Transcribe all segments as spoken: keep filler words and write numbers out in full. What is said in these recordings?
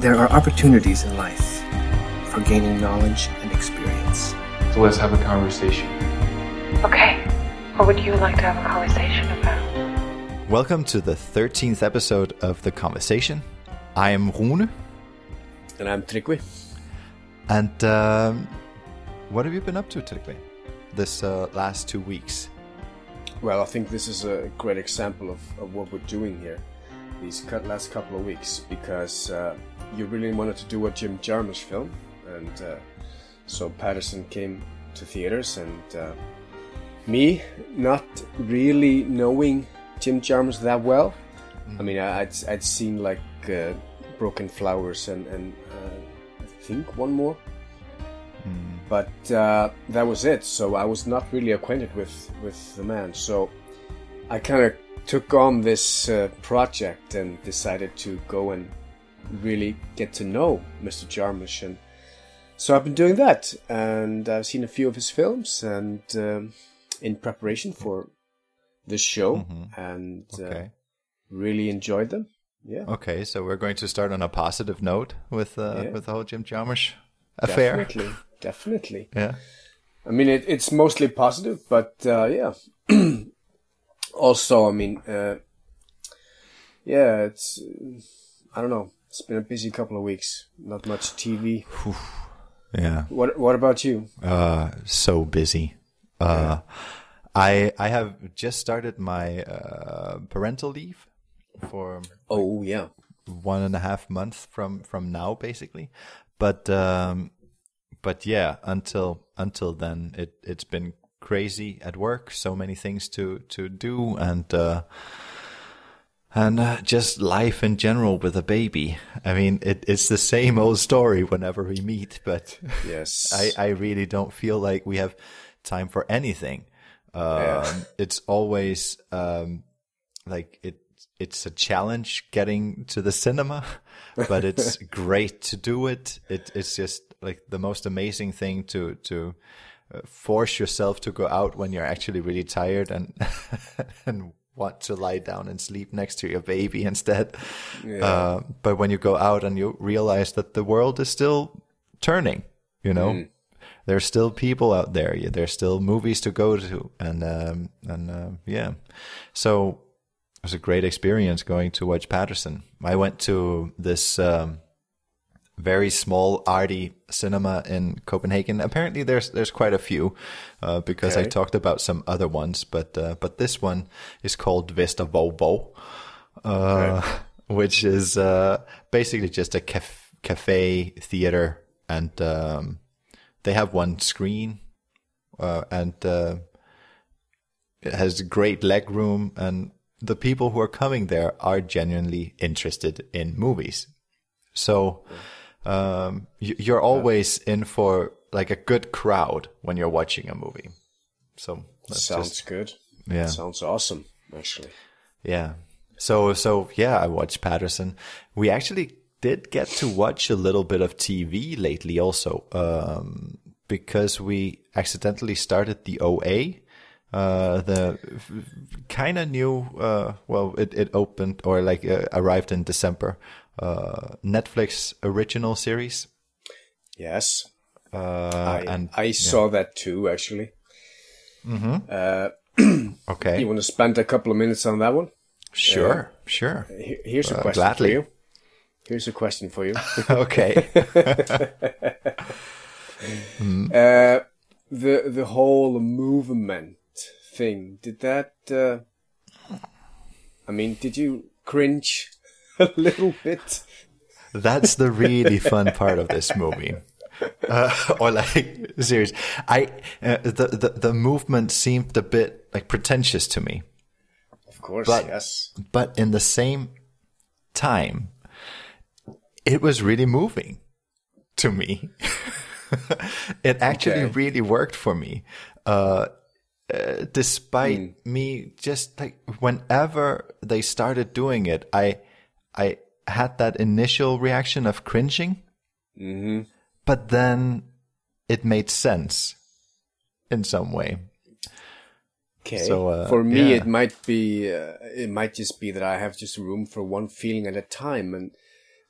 There are opportunities in life for gaining knowledge and experience. So let's have a conversation. Okay, what would you like to have a conversation about? Welcome to the thirteenth episode of The Conversation. I am Rune. And I'm Tryggvi. And um, what have you been up to, Tryggvi, this uh, last two weeks? Well, I think this is a great example of, of what we're doing here these last couple of weeks, because uh, you really wanted to do a Jim Jarmusch film, and uh, so Paterson came to theaters, and uh, me not really knowing Jim Jarmusch that well. Mm. I mean, I'd I'd seen like uh, Broken Flowers and and uh, I think one more, mm. but uh, that was it. So I was not really acquainted with with the man. So I kind of took on this uh, project and decided to go and really get to know Mister Jarmusch, and so I've been doing that, and I've seen a few of his films, and um, in preparation for this show, mm-hmm. and okay. uh, really enjoyed them. Yeah. Okay, so we're going to start on a positive note with uh, yeah. with the whole Jim Jarmusch affair. Definitely, definitely. Yeah. I mean, it, it's mostly positive, but uh, yeah. Also, I mean, uh, yeah, it's, I don't know. It's been a busy couple of weeks. Not much T V. Yeah. What What about you? Uh, so busy. Uh, yeah. I I have just started my uh, parental leave for oh yeah one and a half months from, from now, basically. But um, but yeah, until until then, it it's been crazy at work. So many things to to do, and uh, and uh, just life in general with a baby. I mean, it, it's the same old story whenever we meet. But yes, I I really don't feel like we have time for anything. Um, yeah. It's always um, like it. It's a challenge getting to the cinema, but it's great to do it. It it's just like the most amazing thing to to uh, force yourself to go out when you're actually really tired and and want to lie down and sleep next to your baby instead. Yeah. Uh, but when you go out and you realize that the world is still turning, you know. Mm. There's still people out there. There's still movies to go to, and um, and uh, yeah, so it was a great experience going to watch Paterson. I went to this um, very small arty cinema in Copenhagen. Apparently, there's there's quite a few uh, because okay. I talked about some other ones, but uh, but this one is called Vestervovo, uh, okay. which is uh, basically just a caf- cafe theater, and um, they have one screen, uh, and uh, it has great leg room, and the people who are coming there are genuinely interested in movies. So um, you're always in for like a good crowd when you're watching a movie. So that's sounds just, good. Yeah, sounds awesome, actually. Yeah. So so yeah, I watched Paterson. We actually did get to watch a little bit of T V lately, also, um, because we accidentally started the O A. Uh, the f- kind of new, uh, well, it, it opened or like uh, arrived in December, uh, Netflix original series. Yes. Uh, I, and I yeah. saw that too, actually. Mm-hmm. Uh, okay. You want to spend a couple of minutes on that one? Sure, uh, sure. Here's a uh, question gladly. for you. Here's a question for you. Okay. mm. uh, the, the whole movement thing, did that uh, I mean, did you cringe a little bit? That's the really fun part of this movie. Uh, or like, serious. I uh, the, the the movement seemed a bit like pretentious to me. Of course, but, yes. But in the same time, it was really moving to me. It actually okay. really worked for me. Uh, Uh, despite mm. me just like whenever they started doing it, I I had that initial reaction of cringing, mm-hmm. but then it made sense in some way. Okay. So uh, for me, yeah. it might be uh, it might just be that I have just room for one feeling at a time, and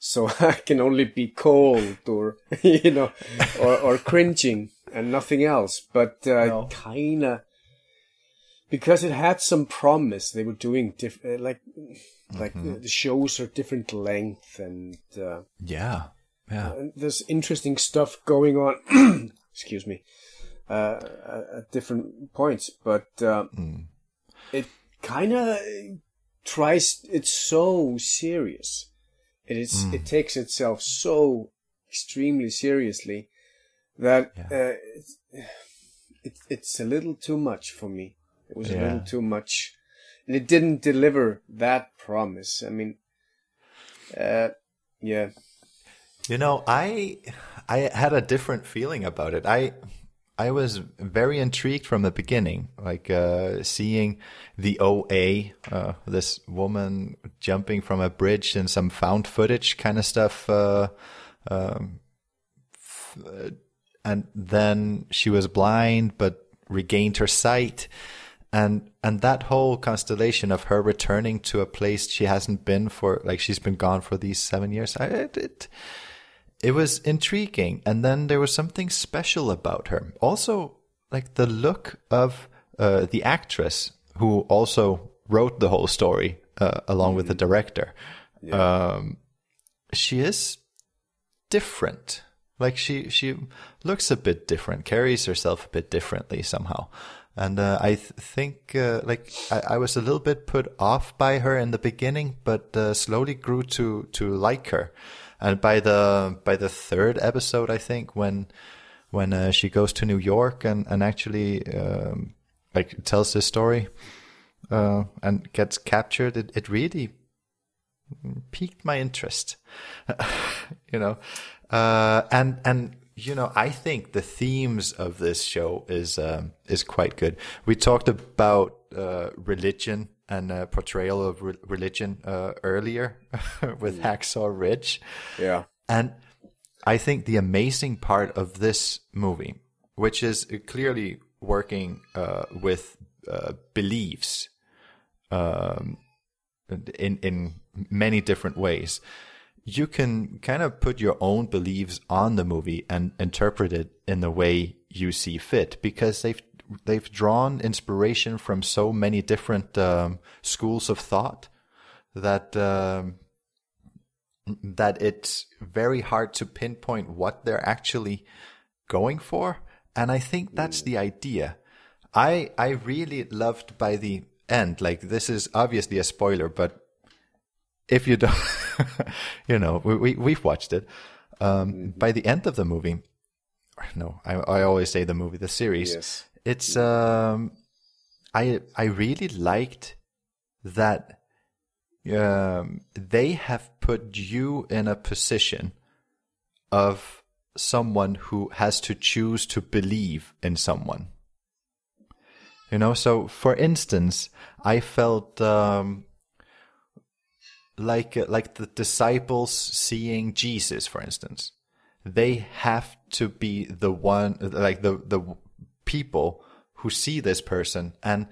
so I can only be cold or you know, or or cringing and nothing else. But uh, No. kind of because it had some promise. They were doing different, like like Mm-hmm. the, the shows are different length and. Uh, Yeah. Yeah. And there's interesting stuff going on. Excuse me, uh, at different points, but uh, Mm. it kind of tries. It's so serious. It is. Mm. It takes itself so extremely seriously that Yeah. uh, it's, it, it's a little too much for me. It was a Yeah. little too much, and it didn't deliver that promise. I mean, uh, yeah. You know, I I had a different feeling about it. I I was very intrigued from the beginning, like uh, seeing the O A, uh, this woman jumping from a bridge and some found footage kind of stuff. Uh, um, f- uh, and then she was blind but regained her sight. And and that whole constellation of her returning to a place she hasn't been for, like she's been gone for these seven years. I, it, it it was intriguing, and then there was something special about her. Also, like the look of uh, the actress who also wrote the whole story uh, along with the director. Um, she is different. Like she she looks a bit different, carries herself a bit differently somehow. And uh, I th- think uh, like I, I was a little bit put off by her in the beginning, but uh, slowly grew to to like her. And by the by the third episode, I think when when uh, she goes to New York and and actually um, like tells this story uh, and gets captured, it, it really piqued my interest. you know, uh, and and. You know, I think the themes of this show is um, is quite good. We talked about uh, religion and uh, portrayal of re- religion uh, earlier with Hacksaw Ridge. Yeah. And I think the amazing part of this movie, which is clearly working uh, with uh, beliefs um, in in many different ways, you can kind of put your own beliefs on the movie and interpret it in the way you see fit, because they've they've drawn inspiration from so many different um, schools of thought that um, that it's very hard to pinpoint what they're actually going for. And I think that's the idea. I I really loved by the end, like this is obviously a spoiler, but if you don't, you know, we, we, we've watched it. Um, mm-hmm. By the end of the movie, no, I, I always say the movie, the series, Yes. it's, um, I, I really liked that, um, they have put you in a position of someone who has to choose to believe in someone. You know, so for instance, I felt, um, Like like the disciples seeing Jesus, for instance, they have to be the one, like the the people who see this person and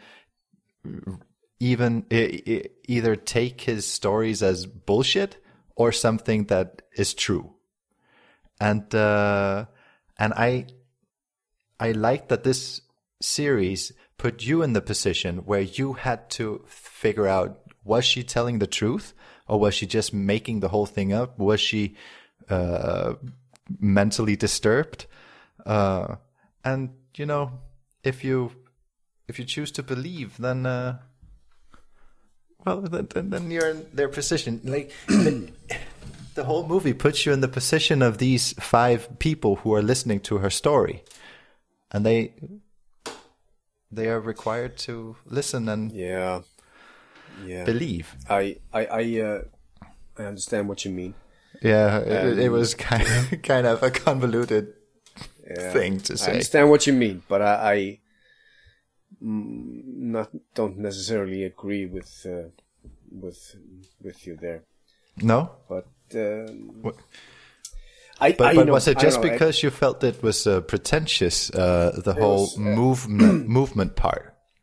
even either take his stories as bullshit or something that is true. And uh, and I I like that this series put you in the position where you had to figure out, was she telling the truth? Or was she just making the whole thing up? Was she uh, mentally disturbed? Uh, and you know, if you if you choose to believe, then uh, well, then, then you're in their position. Like the, the whole movie puts you in the position of these five people who are listening to her story, and they they are required to listen and yeah. Yeah. believe. I I I, uh, I understand what you mean. Yeah, it, it was kind of kind of a convoluted yeah, thing to say. I understand what you mean, but I, I mm, not don't necessarily agree with uh, with with you there. No, but um, what? I, but, I, but know, was it just know, because I, you felt it was uh, pretentious? Uh, the whole was, uh, movement movement part.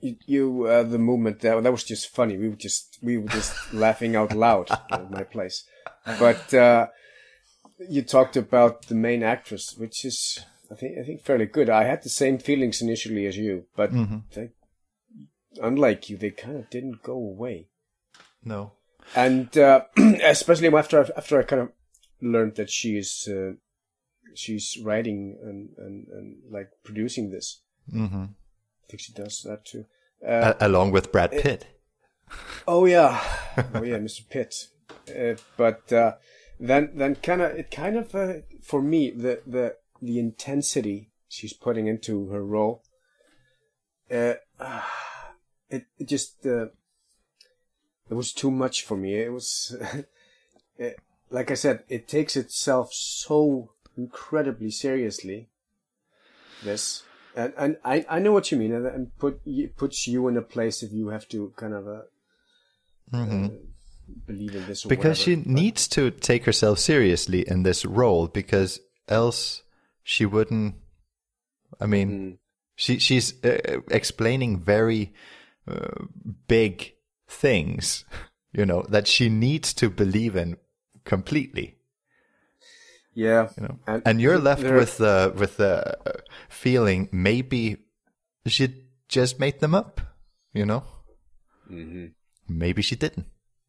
you, you uh, the movement that that was just funny. We were just we were just laughing out loud at my place. But uh, you talked about the main actress, which is I think I think fairly good. I had the same feelings initially as you, but mm-hmm. they, unlike you, they kind of didn't go away. No, and uh, especially after I, after I kind of learned that she is uh, she's writing and, and, and like producing this. Mm-hmm. I think she does that too, uh, along with Brad Pitt. It, oh yeah, oh yeah, Mister Pitt. Uh, but uh, then then kind of it kind of uh, for me the the the intensity she's putting into her role. Uh, it, it just uh, it was too much for me. It was it, like I said, it takes itself so incredibly seriously. This and and I, I know what you mean, and, and put it puts you in a place if you have to kind of uh, mm-hmm. uh, believe in this or because whatever. she but... needs to take herself seriously in this role, because else she wouldn't. I mean, mm. she she's uh, explaining very uh, big things, you know, that she needs to believe in completely. Yeah, you know, and, and you're left there... with the uh, with the uh, feeling maybe she just made them up, you know. Mm-hmm. Maybe she didn't.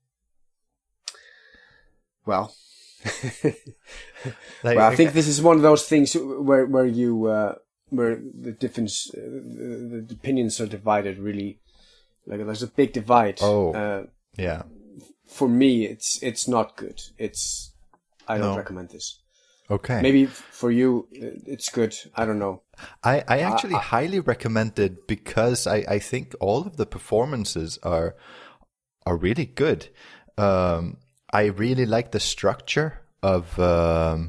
Well, like, well, I think this is one of those things where where you uh, where the difference uh, the, the opinions are divided. Really, like there's a big divide. Oh, uh, yeah. For me, it's it's not good. It's I don't no. recommend this. Okay. Maybe for you, it's good. I don't know. I, I actually I, I, highly recommend it because I, I think all of the performances are are really good. Um, I really like the structure of um,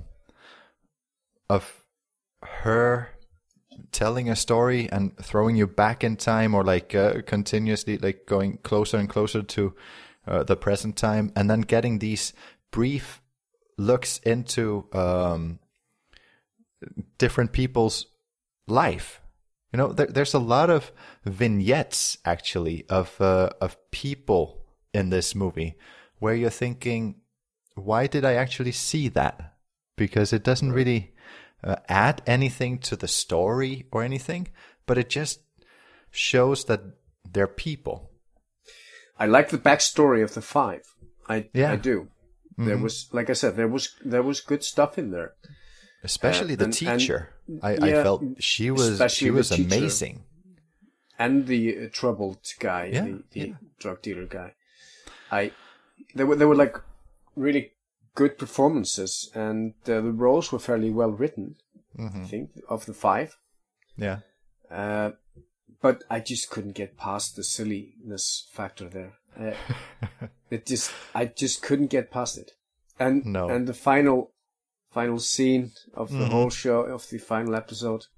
of her telling a story and throwing you back in time, or like uh, continuously like going closer and closer to uh, the present time, and then getting these brief looks into um, different people's life. You know, there, there's a lot of vignettes actually of uh, of people in this movie where you're thinking, why did I actually see that? Because it doesn't really uh, add anything to the story or anything, but it just shows that they're people. I like the backstory of the five. I yeah. I do. There mm-hmm. was, like I said, there was there was good stuff in there. Especially uh, the and, teacher. And, I, yeah, I felt she was she was amazing. And the uh, troubled guy, yeah, the, the yeah. drug dealer guy. I they were they were like really good performances, and uh, the roles were fairly well written. Mm-hmm. I think of the five. Yeah. Uh, but I just couldn't get past the silliness factor there. Uh, it just, I just couldn't get past it, and no. and the final, final scene of the mm-hmm. whole show, of the final episode.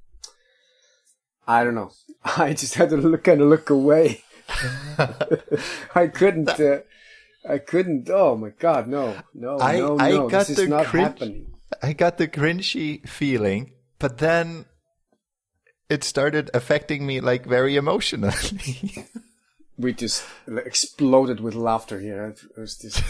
I don't know. I just had to look, kind of look away. I couldn't. Uh, I couldn't. Oh my God! No, no, I, no, I no. got This the is not cringe, happening. I got the cringy feeling, but then it started affecting me like very emotionally. We just exploded with laughter here. It was just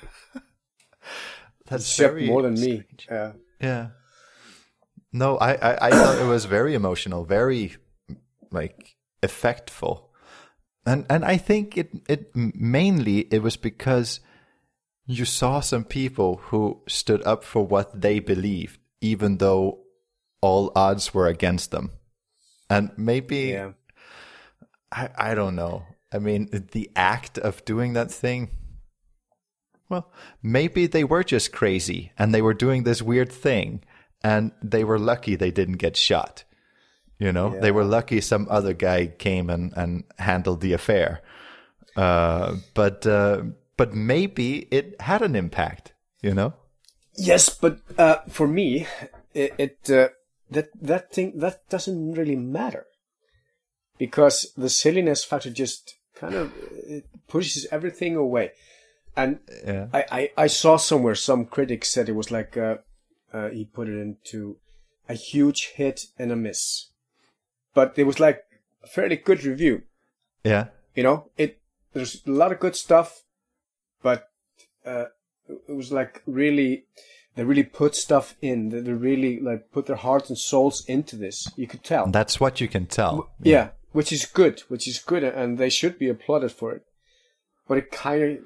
that's very more than me. Yeah. Yeah. No, I, I, I thought it was very emotional, very like effectful, and and I think it it mainly it was because you saw some people who stood up for what they believed, even though all odds were against them, and maybe yeah. I I don't know. I mean, the act of doing that thing, well, maybe they were just crazy and they were doing this weird thing and they were lucky they didn't get shot. You know, yeah. They were lucky some other guy came and, and handled the affair. Uh, but uh, but maybe it had an impact, you know? Yes, but uh, for me, it, it uh, that that thing, that doesn't really matter. Because the silliness factor just kind of it pushes everything away. And yeah. I, I, I saw somewhere some critics said it was like uh, uh, he put it into a huge hit and a miss. But it was like a fairly good review. Yeah. You know, it there's a lot of good stuff, but uh, it was like really, they really put stuff in. They they really like put their hearts and souls into this. You could tell. That's what you can tell. Yeah, yeah, which is good, which is good, and they should be applauded for it. But it kind of,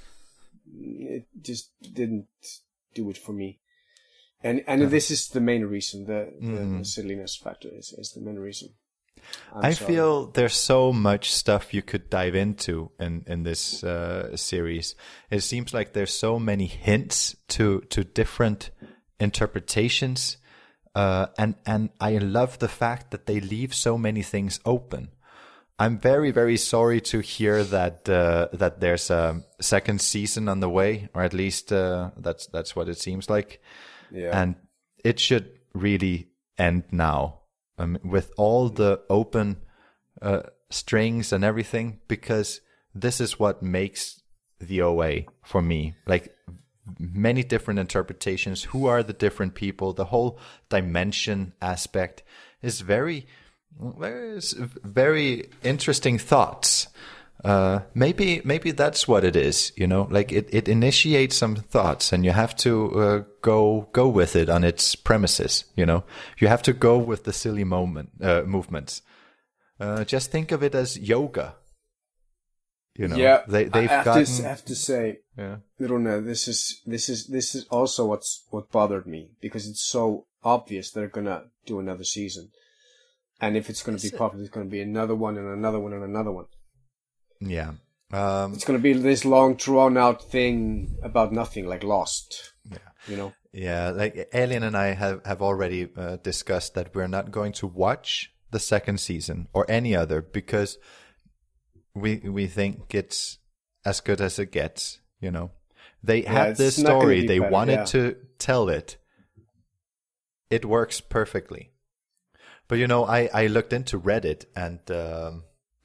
it just didn't do it for me. And and yeah. this is the main reason. The, the, mm. the silliness factor is, is the main reason. I'm I sorry. feel there's so much stuff you could dive into in in this uh, series. It seems like there's so many hints to to different interpretations, uh, and and I love the fact that they leave so many things open. I'm very very sorry to hear that uh, that there's a second season on the way, or at least uh, that's that's what it seems like. Yeah. And it should really end now. Um, with all the open uh, strings and everything, because this is what makes the O A for me. Like many different interpretations. Who are the different people? The whole dimension aspect is very, very, very interesting thoughts. Uh, maybe, maybe that's what it is, you know, like it, it initiates some thoughts and you have to, uh, go, go with it on its premises, you know, you have to go with the silly moment, uh, movements. Uh, just think of it as yoga, you know, yeah, they, they've I have gotten, to, I have to say, yeah. I don't know, this is, this is, this is also what's, what bothered me, because it's so obvious they're gonna do another season. And if it's gonna be popular, it's gonna be another one and another one and another one. Yeah. Um, it's going to be this long, drawn-out thing about nothing, like Lost. Yeah. You know? Yeah, like Alien and I have, have already uh, discussed that we're not going to watch the second season or any other because we we think it's as good as it gets, you know? They yeah, have this story. They better, wanted yeah. to tell it. It works perfectly. But, you know, I, I looked into Reddit and... Um,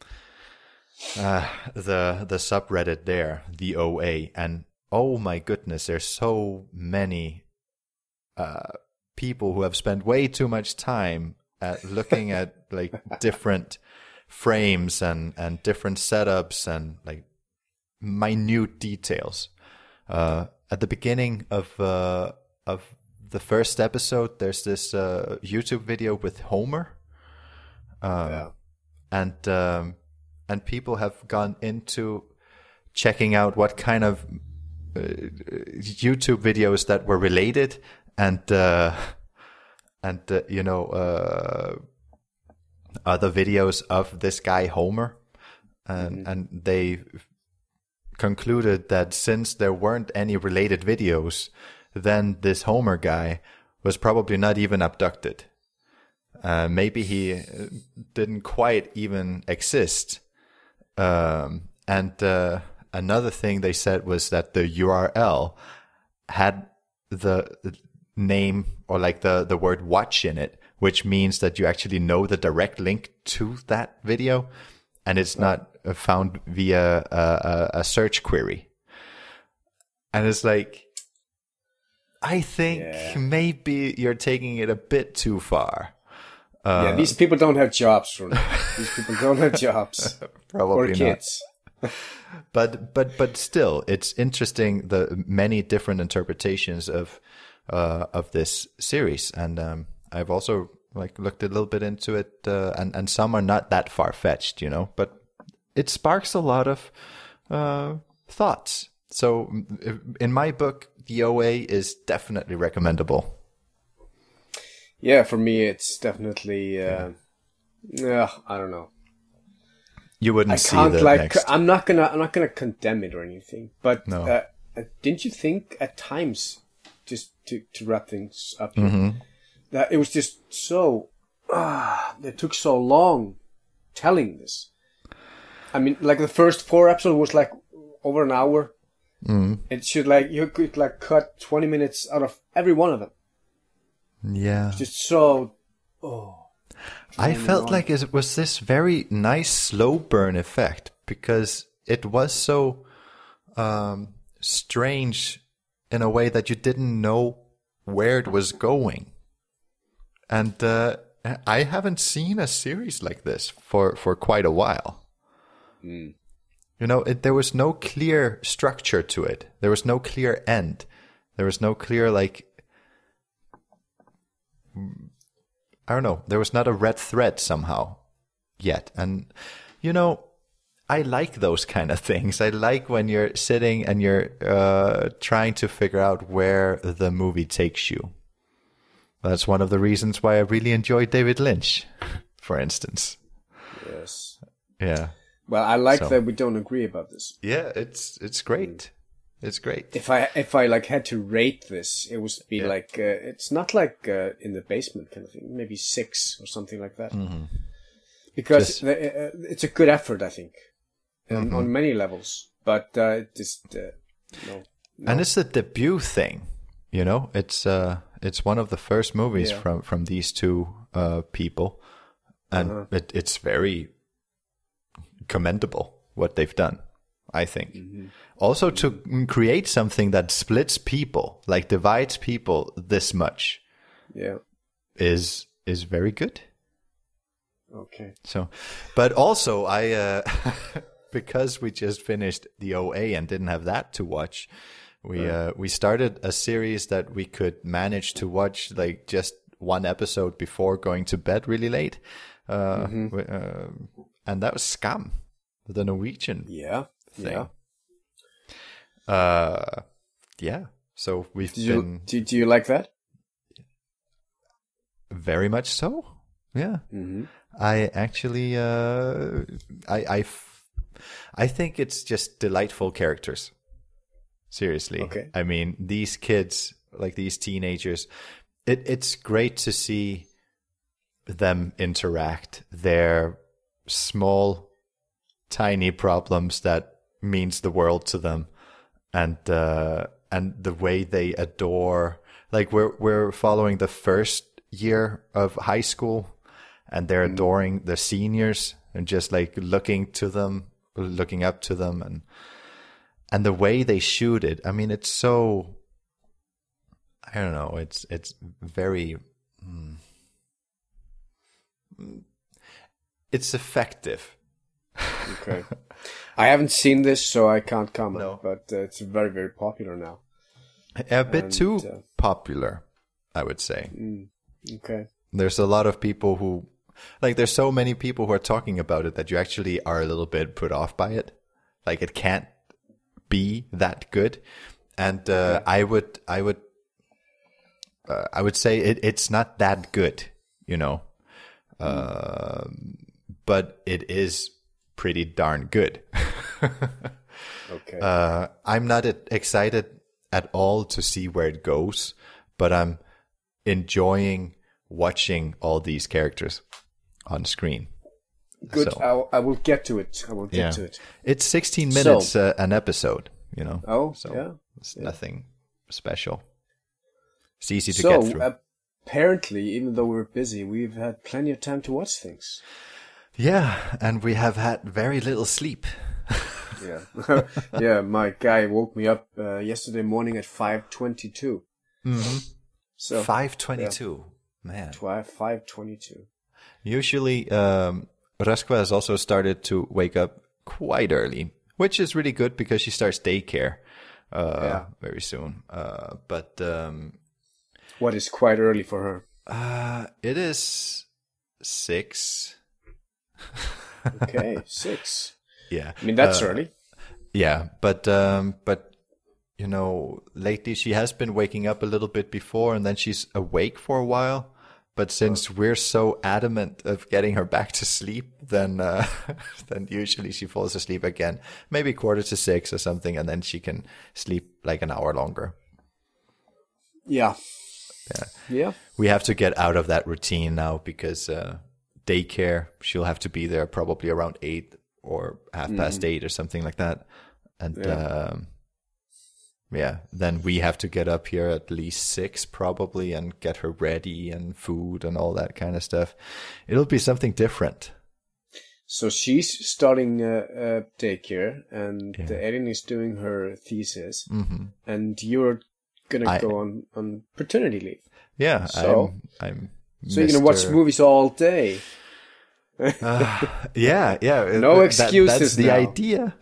Uh, the the subreddit there, the O A, and oh my goodness, there's so many uh, people who have spent way too much time at looking at like different frames and, and different setups and like minute details. Uh, at the beginning of uh, of the first episode, there's this uh, YouTube video with Homer, um, yeah. and. Um, And people have gone into checking out what kind of uh, YouTube videos that were related, and uh, and uh, you know uh, other videos of this guy Homer, and mm-hmm. and they concluded that since there weren't any related videos, then this Homer guy was probably not even abducted. Uh, maybe he didn't quite even exist. Um, and uh, another thing they said was that the U R L had the name or like the, the word watch in it, which means that you actually know the direct link to that video, and it's not found via a, a, a search query. And it's like, I think yeah. maybe you're taking it a bit too far. Uh, yeah, these people don't have jobs, Ronald. These people don't have jobs. Probably or kids. Not. but but but still, it's interesting the many different interpretations of uh, of this series, and um, I've also like looked a little bit into it, uh, and and some are not that far fetched, you know, but it sparks a lot of uh, thoughts. So in my book, the O A is definitely recommendable. Yeah, for me, it's definitely. Uh, yeah, I don't know. You wouldn't I see can't the like. next. I'm not gonna. I'm not gonna condemn it or anything. But No. uh, uh, didn't you think at times, just to to wrap things up, here, Mm-hmm. that it was just so. Ah, it took so long telling this. I mean, like the first four episodes was like over an hour. Mm. It should like you could like cut twenty minutes out of every one of them. Yeah. It's just so. Oh. I felt like it was this very nice slow burn effect because it was so um, strange in a way that you didn't know where it was going. And uh, I haven't seen a series like this for, for quite a while. Mm. You know, it, there was no clear structure to it. There was no clear end. There was no clear, like, I don't know. There was not a red thread somehow yet. And, you know, I like those kind of things. I like when you're sitting and you're uh, trying to figure out where the movie takes you. That's one of the reasons why I really enjoy David Lynch, for instance. Yes. Yeah. Well, I like So- that we don't agree about this. Yeah, it's it's great. It's great. If I if I like had to rate this, it would be Yeah. like uh, it's not like uh, in the basement kind of thing. Maybe six or something like that. Mm-hmm. Because Just- the, uh, it's a good effort, I think, um, Mm-hmm. on many levels. But uh, it just uh, no, no. And it's a debut thing, you know. It's uh, it's one of the first movies Yeah. from from these two uh people, and Uh-huh. it, it's very commendable what they've done, I think. Mm-hmm. Also, to create something that splits people, like divides people this much, Yeah. is is very good. Okay. So, but also I, uh, because we just finished the O A and didn't have that to watch, we uh, we started a series that we could manage to watch like just one episode before going to bed really late, uh, we- uh, and that was Skam, the Norwegian Yeah. thing. Yeah. Uh, yeah. So we've Do you been do, do you like that? very much so. Yeah. Mm-hmm. I actually, uh, I, I, f- I think it's just delightful characters. Seriously. Okay. I mean, these kids, like these teenagers, it, it's great to see them interact. Their small, tiny problems that means the world to them, and uh, and the way they adore. Like we're we're following the first year of high school, and they're adoring the seniors and just like looking to them, looking up to them, and and the way they shoot it. I mean, it's so, I don't know. It's it's very, mm, it's effective. Okay. I haven't seen this, so I can't comment. No. But uh, it's very, very popular now. A bit And, too uh, popular, I would say. Mm, okay. There's a lot of people who, like, there's so many people who are talking about it that you actually are a little bit put off by it. Like, it can't be that good. And uh, I would, I would, uh, I would say it, it's not that good, you know. Um, but it is pretty darn good. Okay. Uh, I'm not e- excited at all to see where it goes, but I'm enjoying watching all these characters on screen. Good. so- I'll, I will get to it. I will get Yeah, to it. it's sixteen So- minutes uh, an episode, you know. Oh, so yeah. it's nothing special. It's easy to So, get through. apparently, even though we're busy, we've had plenty of time to watch things. Yeah, and we have had very little sleep. Yeah. Yeah, my guy woke me up uh, yesterday morning at five twenty-two. Mm-hmm. So, five twenty-two, man. five twenty-two. Usually, um, Raskva has also started to wake up quite early, which is really good because she starts daycare uh, Yeah. very soon. Uh, but um, What is quite early for her? uh, it is six. Okay, six. Yeah, I mean, that's Uh, early. Yeah, but um, but you know, lately she has been waking up a little bit before, and then she's awake for a while. But since we're so adamant of getting her back to sleep, then uh, then usually she falls asleep again, maybe quarter to six or something, and then she can sleep like an hour longer. Yeah. Yeah. Yeah. We have to get out of that routine now because uh, daycare, she'll have to be there probably around eight or half past eight or something like that. And Yeah. um, yeah, then we have to get up here at least six probably and get her ready and food and all that kind of stuff. It'll be something different. So she's starting uh, uh, daycare, and Yeah. uh, Erin is doing her thesis, hmm and you're gonna I- go on, on paternity leave. Yeah, So- I'm. I'm So you're gonna watch Mister movies all day. uh, yeah, yeah. No that, excuses That's the now. idea.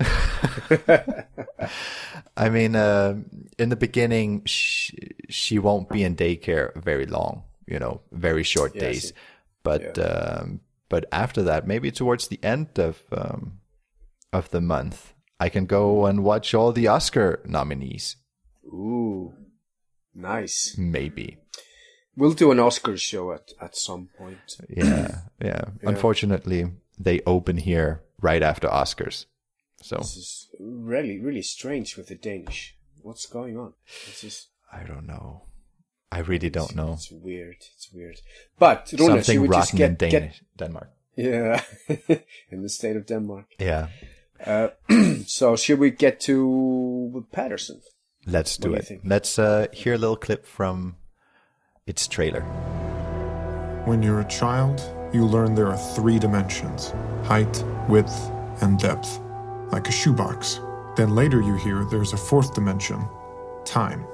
I mean, uh, in the beginning, she, she won't be in daycare very long. You know, very short Yeah, days. see. But Yeah. um, but after that, maybe towards the end of um, of the month, I can go and watch all the Oscar nominees. Ooh, nice. Maybe. We'll do an Oscar show at, at some point. Yeah, yeah. Unfortunately, they open here right after Oscars. So This is really, really strange with the Danish. What's going on? This is I don't know. I really don't know. It's weird. It's weird. But Rune, should Something we just rotten get, in get Danish, Denmark. yeah, in the state of Denmark. Yeah. Uh, so should we get to Patterson? Let's do do you it. think? Let's uh, hear a little clip from its trailer. When you're a child, you learn there are three dimensions: height, width, and depth, like a shoebox. Then later you hear there's a fourth dimension: time.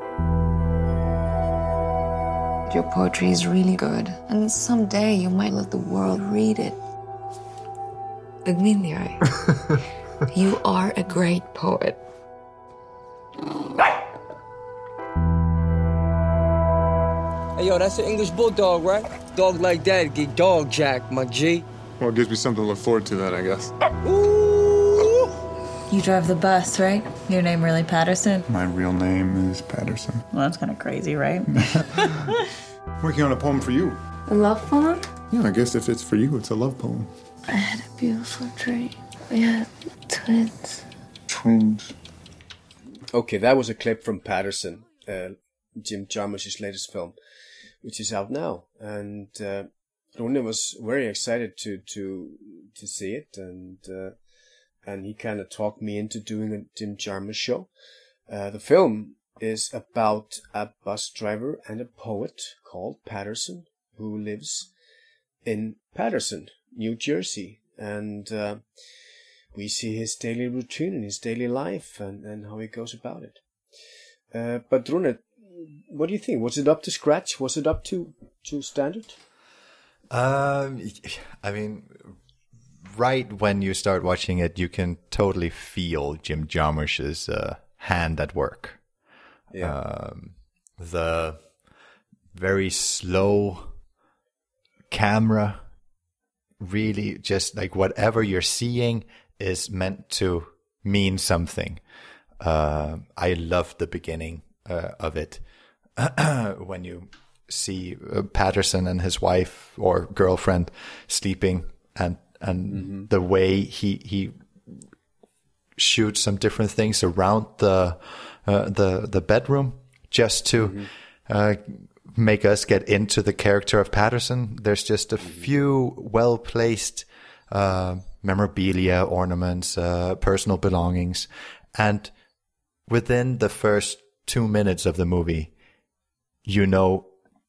Your poetry is really good, and someday you might let the world read it. Look me in the eye. You are a great poet. Hey, yo, that's an English bulldog, right? Dog like that, get dog jack, my G. Well, it gives me something to look forward to, that I guess. Ooh. You drive the bus, right? Your name really Patterson? My real name is Patterson. Well, that's kind of crazy, right? Working on a poem for you. A love poem? Yeah, I guess if it's for you, it's a love poem. I had a beautiful dream. We had twins. Twins. Okay, that was a clip from Patterson, uh, Jim Jarmusch's latest film, which is out now. And uh, Rune was very excited to to to see it, and uh, and he kind of talked me into doing a Jim Jarmusch show. Uh, the film is about a bus driver and a poet called Patterson who lives in Patterson, New Jersey, and uh, we see his daily routine and his daily life and, and how he goes about it. Uh, but Rune, what do you think? Was it up to scratch? Was it up to, to standard? Um, I mean, right when you start watching it, you can totally feel Jim Jarmusch's uh, hand at work. Yeah. Um, the very slow camera, really just like whatever you're seeing is meant to mean something. Uh, I love the beginning uh, of it when you see uh, Patterson and his wife or girlfriend sleeping, and and mm-hmm. the way he he shoots some different things around the uh, the the bedroom just to mm-hmm. uh, make us get into the character of Patterson. There's just a mm-hmm. few well placed uh, memorabilia, ornaments, uh, personal belongings, and within the first two minutes of the movie, you know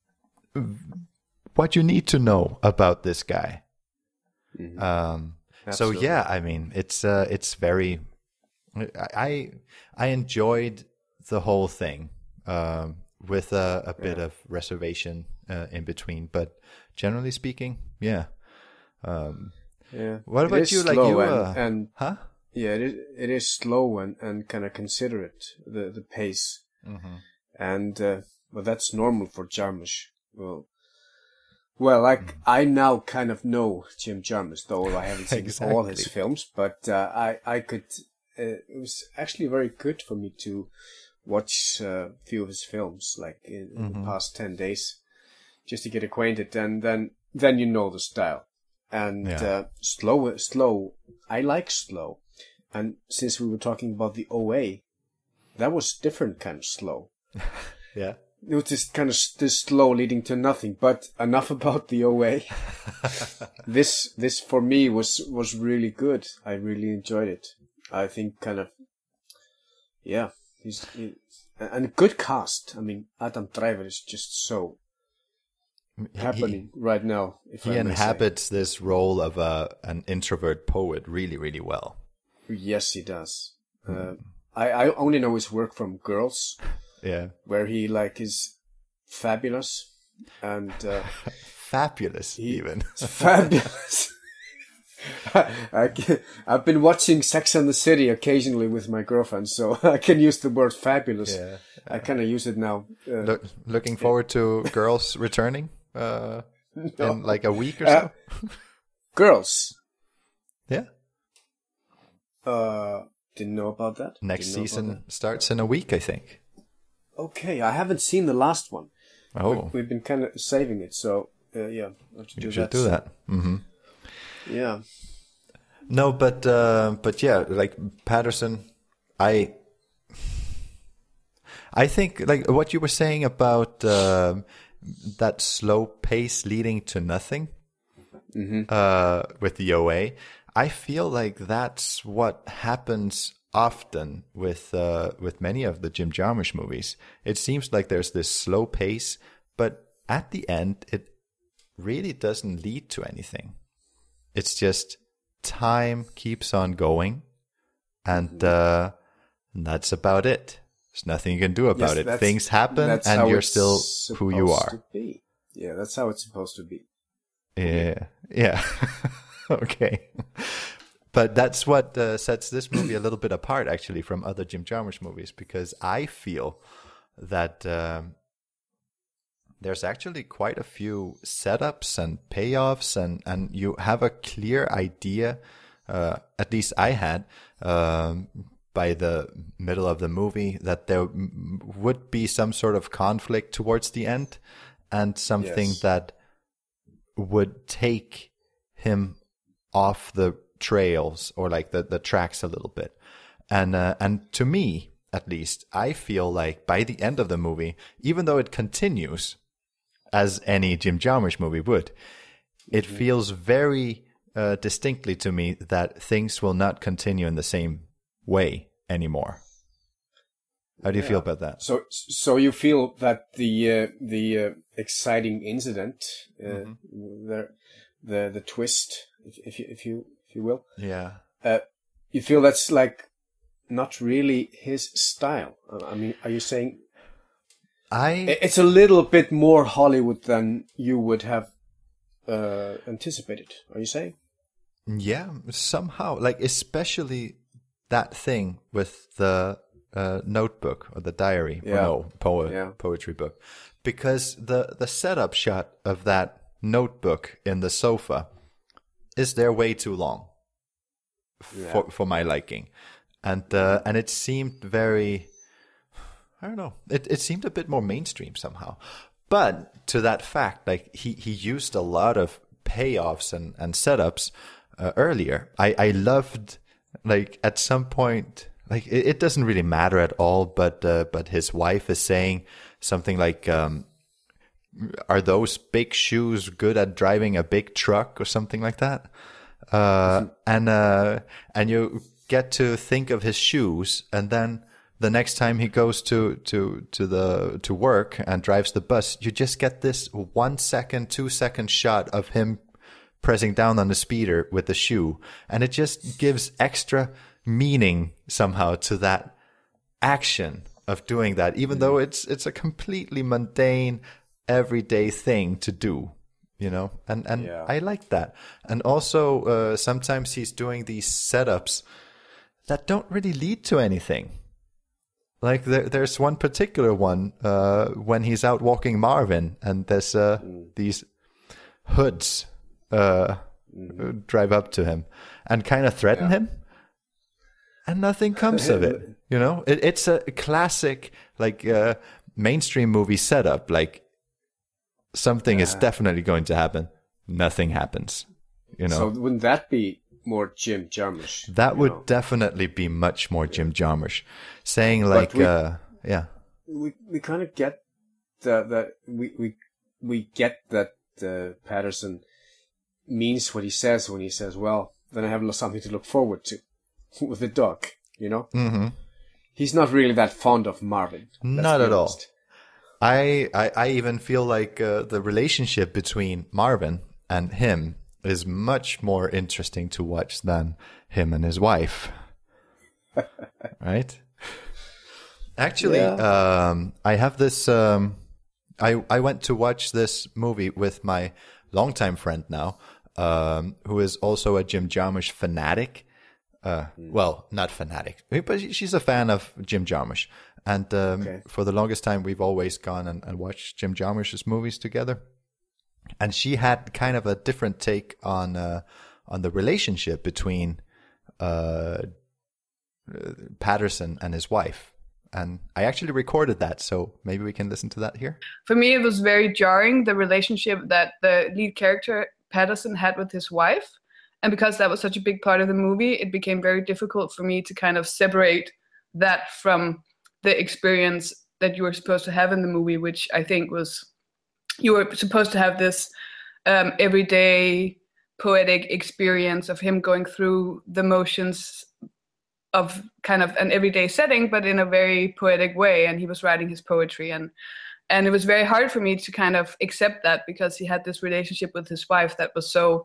what you need to know about this guy. Mm-hmm. Um, so yeah, I mean, it's uh, it's very. I I enjoyed the whole thing um, with a, a bit yeah. of reservation uh, in between, but generally speaking, yeah. Um, yeah. What about you? Like you, and, uh, and huh? Yeah, it is, it is slow and, and kind of considerate, the the pace, mm-hmm. and uh, well, that's normal for Jarmusch. Well, well, like mm. I now kind of know Jim Jarmusch, though I haven't seen exactly. all his films, but uh, I I could. Uh, it was actually very good for me to watch uh, a few of his films, like in, in mm-hmm. the past ten days, just to get acquainted, and then then you know the style. And yeah. uh, slow, slow. I like slow, and since we were talking about the O A, that was different kind of slow. yeah, it was just kind of this slow leading to nothing. But enough about the O A. this this for me was was really good. I really enjoyed it. I think kind of, yeah, he's he, and a good cast. I mean, Adam Driver is just so happening he, right now. If he I inhabits this role of a an introvert poet really, really well. Yes, he does. Mm. Uh, I I only know his work from Girls, yeah, where he like is fabulous and uh, fabulous he, even fabulous. I, I've been watching Sex and the City occasionally with my girlfriend, so I can use the word fabulous. Yeah, I kind of use it now. Uh, Look, looking forward to girls returning uh, No. in like a week or Uh, so. Girls. Yeah. Uh, didn't know about that. Next Didn't know about season starts in a week, I think. that. Okay, I haven't seen the last one. Oh, We- We've been kind of saving it, so uh, yeah, I'll have to you do should that. do that. hmm Yeah. No, but uh, but yeah, like Patterson, I I think like what you were saying about uh, that slow pace leading to nothing Mm-hmm. uh, with the O A. I feel like that's what happens often with uh, with many of the Jim Jarmusch movies. It seems like there's this slow pace, but at the end, it really doesn't lead to anything. It's just time keeps on going, and uh, that's about it. There's nothing you can do about Yes, it. that's- Things happen, that's and how you're it's still who you supposed are. to be. Yeah, that's how it's supposed to be. Yeah, yeah. Okay. But that's what uh, sets this movie a little bit apart, actually, from other Jim Jarmusch movies, because I feel that um, there's actually quite a few setups and payoffs, and, and you have a clear idea, uh, at least I had, um, by the middle of the movie, that there m- would be some sort of conflict towards the end, and something Yes. that would take him off the trails or like the, the tracks a little bit. And uh, and to me, at least, I feel like by the end of the movie, even though it continues as any Jim Jarmusch movie would, it Mm-hmm. feels very uh, distinctly to me that things will not continue in the same way anymore. How do you Yeah. feel about that? So, so you feel that the uh, the uh, exciting incident, uh, Mm-hmm. the the the twist, if, if you if you if you will, Yeah. uh, you feel that's like not really his style. Uh, I mean, are you saying I it's a little bit more Hollywood than you would have uh, anticipated? Are you saying? Yeah, somehow, like especially that thing with the uh, notebook or the diary, or Yeah. no, po- Yeah. poetry book, because the the setup shot of that notebook in the sofa is there way too long for for my liking, and uh, and it seemed very, I don't know, it it seemed a bit more mainstream somehow. But to that fact, like he he used a lot of payoffs and and setups uh, earlier. I I loved, like at some point, like it, it doesn't really matter at all, but uh, but his wife is saying something like, um, "Are those big shoes good at driving a big truck?" or something like that. Uh, and uh, and you get to think of his shoes, and then the next time he goes to to to the to work and drives the bus, you just get this one second, two second shot of him pressing down on the speeder with the shoe, and it just gives extra meaning somehow to that action of doing that, even though it's it's a completely mundane, everyday thing to do, you know. And and Yeah. I like that. And also uh, sometimes he's doing these setups that don't really lead to anything. Like there, there's one particular one uh, when he's out walking Marvin, and there's uh, Mm. these hoods uh, Mm-hmm. drive up to him and kind of threaten him, and nothing comes of it. You know, it, it's a classic like uh, mainstream movie setup. Like something is definitely going to happen, nothing happens. You know, So wouldn't that be more Jim Jarmusch? that you would know? definitely be much more Jim Jarmusch, saying like, we- uh, yeah. we we kind of get that that we we we get that uh, Patterson means what he says when he says, "Well, then I have something to look forward to with the dog." You know, hmm he's not really that fond of Marvin. let's Not be at all. honest. I, I I even feel like uh, the relationship between Marvin and him is much more interesting to watch than him and his wife. Right? Actually, um, I have this. Um, I I went to watch this movie with my longtime friend now, um, who is also a Jim Jarmusch fanatic. Uh, mm. Well, not fanatic, but she's a fan of Jim Jarmusch. And um, okay. for the longest time, we've always gone and, and watched Jim Jarmusch's movies together. And she had kind of a different take on uh, on the relationship between uh, Patterson and his wife. And I actually recorded that, so maybe we can listen to that here. For me, it was very jarring, the relationship that the lead character, Patterson, had with his wife. And because that was such a big part of the movie, it became very difficult for me to kind of separate that from the experience that you were supposed to have in the movie, which I think was, you were supposed to have this um, everyday poetic experience of him going through the motions of kind of an everyday setting, but in a very poetic way. And he was writing his poetry. And, and it was very hard for me to kind of accept that, because he had this relationship with his wife that was so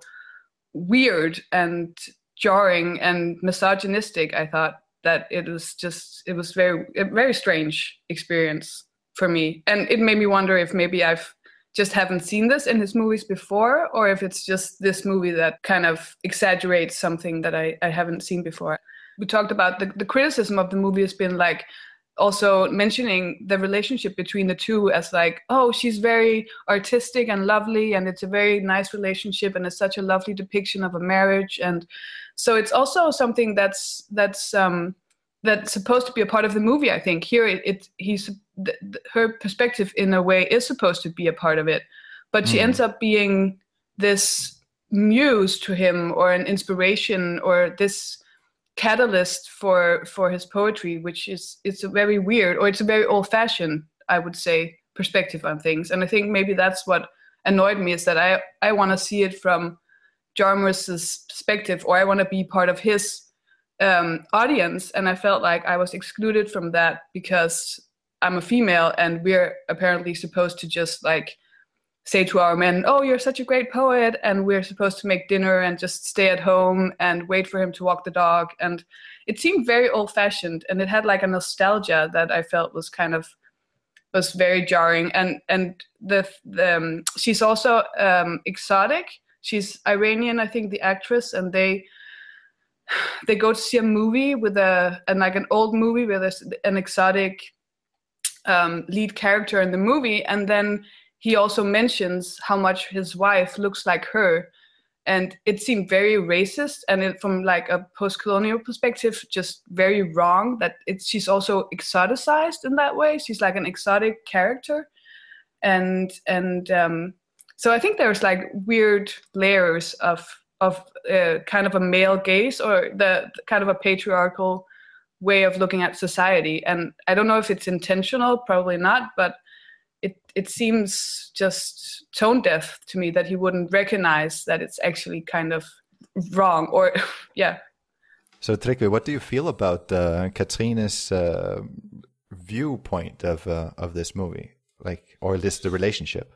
weird and jarring and misogynistic. I thought that it was just, it was very, a very strange experience for me. And it made me wonder if maybe I've just haven't seen this in his movies before, or if it's just this movie that kind of exaggerates something that I, I haven't seen before. We talked about the, the criticism of the movie has been like, also mentioning the relationship between the two as like, oh, she's very artistic and lovely, and it's a very nice relationship, and it's such a lovely depiction of a marriage. And so it's also something that's that's um, that's supposed to be a part of the movie. I think here it, it he's th- th- her perspective in a way is supposed to be a part of it, but she mm. ends up being this muse to him, or an inspiration, or this catalyst for for his poetry, which is, it's a very weird, or it's a very old-fashioned, I would say, perspective on things. And I think maybe that's what annoyed me, is that I I want to see it from Jarmusch's perspective, or I want to be part of his um, audience, and I felt like I was excluded from that because I'm a female, and we're apparently supposed to just like say to our men, oh, you're such a great poet, and we're supposed to make dinner and just stay at home and wait for him to walk the dog. And it seemed very old-fashioned, and it had like a nostalgia that I felt was kind of, was very jarring. And and the, the um, she's also um, exotic. She's Iranian, I think, the actress, and they they go to see a movie with a, and like an old movie where there's an exotic um, lead character in the movie, and then he also mentions how much his wife looks like her. And it seemed very racist, and it, from like a post-colonial perspective, just very wrong that it's, she's also exoticized in that way. She's like an exotic character. And and um, so I think there's like weird layers of, of uh, kind of a male gaze, or the kind of a patriarchal way of looking at society. And I don't know if it's intentional, probably not, but It, it seems just tone deaf to me that he wouldn't recognize that it's actually kind of wrong, or yeah. So Trygve, what do you feel about uh, Katrine's uh, viewpoint of uh, of this movie, like, or this the relationship?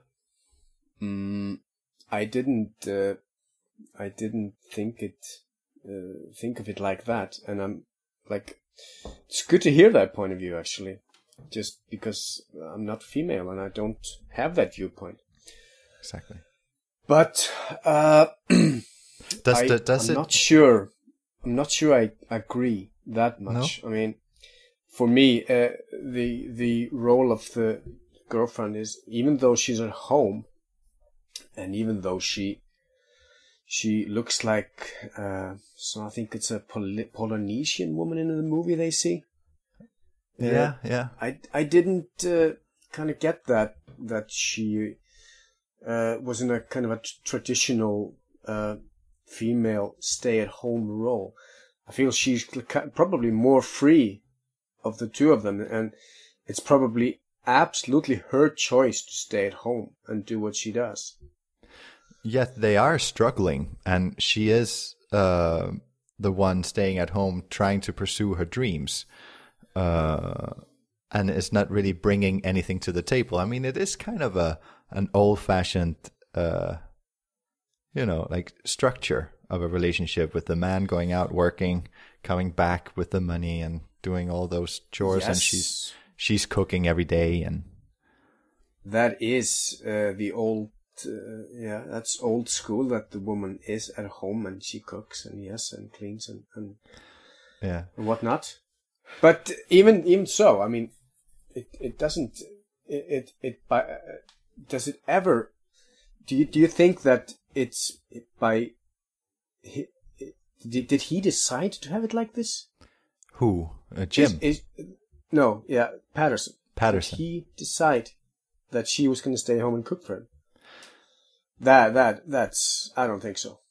Mm, I didn't. Uh, I didn't think it. Uh, think of it like that, and I'm like, it's good to hear that point of view, actually. Just because I'm not female and I don't have that viewpoint. Exactly. But uh, does I, the, does I'm it... not sure. I'm not sure I agree that much. No? I mean, for me, uh, the the role of the girlfriend is, even though she's at home, and even though she she looks like, uh, so I think it's a Poly- Polynesian woman in the movie they see. Yeah, uh, yeah. I, I didn't uh, kind of get that that she uh, was in a kind of a t- traditional uh, female stay-at-home role. I feel she's probably more free of the two of them, and it's probably absolutely her choice to stay at home and do what she does. Yet they are struggling, and she is uh, the one staying at home trying to pursue her dreams. Uh, and is not really bringing anything to the table. I mean, it is kind of a an old-fashioned, uh, you know, like structure of a relationship, with the man going out working, coming back with the money, and doing all those chores, yes. and she's she's cooking every day, and that is uh, the old uh, yeah, that's old school. That the woman is at home and she cooks and yes and cleans and and, yeah. and whatnot. But even even so, I mean, it it doesn't it it, it by, uh, does it ever? Do you do you think that it's by? He, did did he decide to have it like this? Who? Uh, Jim? Is, is, no, yeah, Patterson. Patterson. Did he decide that she was going to stay home and cook for him? That that that's I don't think so.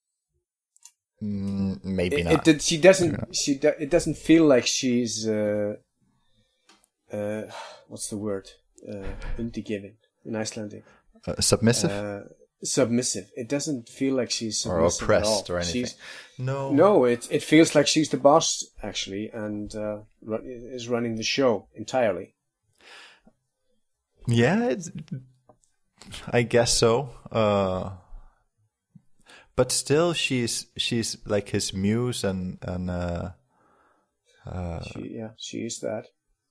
Mm, maybe it, not. It, it, she doesn't. She do, it doesn't feel like she's. Uh, uh, what's the word? Uh, Undirgefin in Icelandic. Uh, submissive. Uh, submissive. It doesn't feel like she's submissive or oppressed at all. or anything. She's, no. No. It it feels like she's the boss actually, and uh, is running the show entirely. Yeah, it's, I guess so. Uh, but still, she's she's like his muse, and and uh, uh, she, yeah, she is that,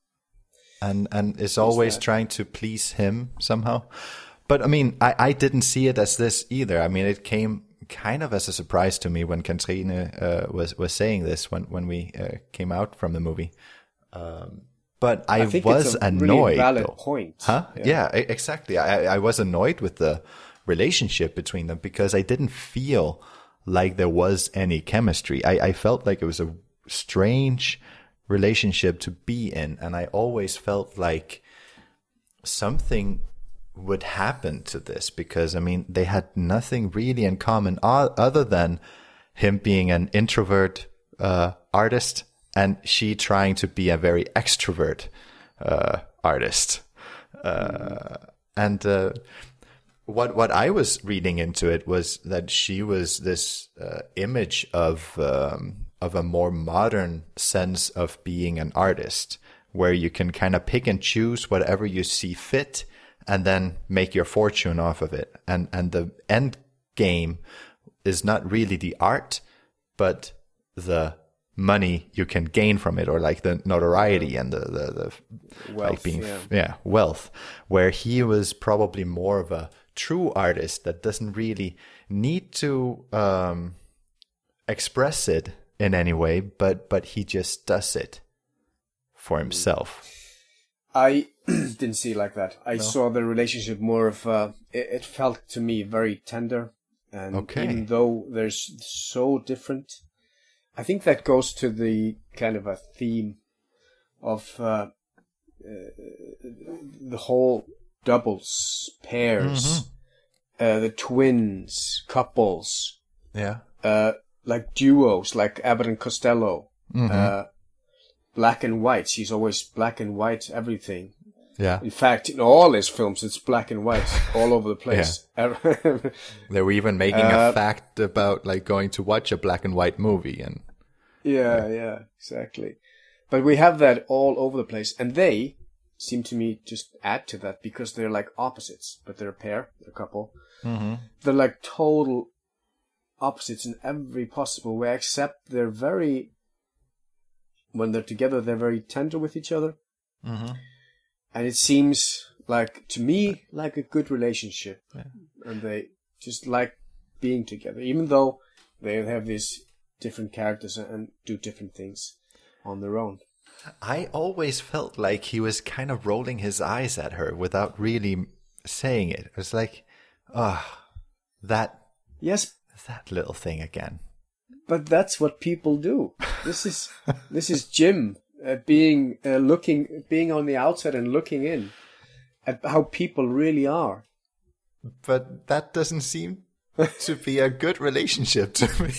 and and is always that. trying to please him somehow. But I mean, I, I didn't see it as this either. I mean, it came kind of as a surprise to me when Katrine uh, was was saying this when when we uh, came out from the movie. Um, But I, I think was it's a annoyed. Really valid though. point. Huh? Yeah, yeah exactly. I, I was annoyed with the relationship between them because I didn't feel like there was any chemistry. I, I felt like it was a strange relationship to be in, and I always felt like something would happen to this because, I mean, they had nothing really in common other than him being an introvert uh, artist and she trying to be a very extrovert uh, artist. Uh, and uh, what what I was reading into it was that she was this uh, image of um, of a more modern sense of being an artist, where you can kind of pick and choose whatever you see fit, and then make your fortune off of it. And and the end game is not really the art, but the money you can gain from it, or like the notoriety and the the, the wealth, like being yeah. yeah wealth. Where he was probably more of a true artist that doesn't really need to um, express it in any way, but but he just does it for himself. I didn't see it like that. I No? saw the relationship more of uh, it, it felt to me very tender, and Okay. even though they're s- so different, I think that goes to the kind of a theme of uh, uh, the whole doubles, pairs, Mhm. uh, the twins, couples, Yeah. uh, like duos, like Abbott and Costello, Mhm. uh, black and white. She's always black and white, everything. Yeah. In fact, in all his films, it's black and white all over the place. They were even making Uh, a fact about like going to watch a black and white movie, and Yeah, yeah, exactly. But we have that all over the place, and they seem to me just add to that because they're like opposites, but they're a pair, they're a couple. Mhm. They're like total opposites in every possible way, except they're very, when they're together, they're very tender with each other. Mhm. And it seems like, to me, like a good relationship. Yeah. And they just like being together, even though they have these different characters and do different things on their own. I always felt like he was kind of rolling his eyes at her without really saying it. It was like, ah, oh, that Yes, that little thing again. but that's what people do. This is this is Jim uh, being uh, looking, being on the outside and looking in at how people really are. But that doesn't seem to be a good relationship to me.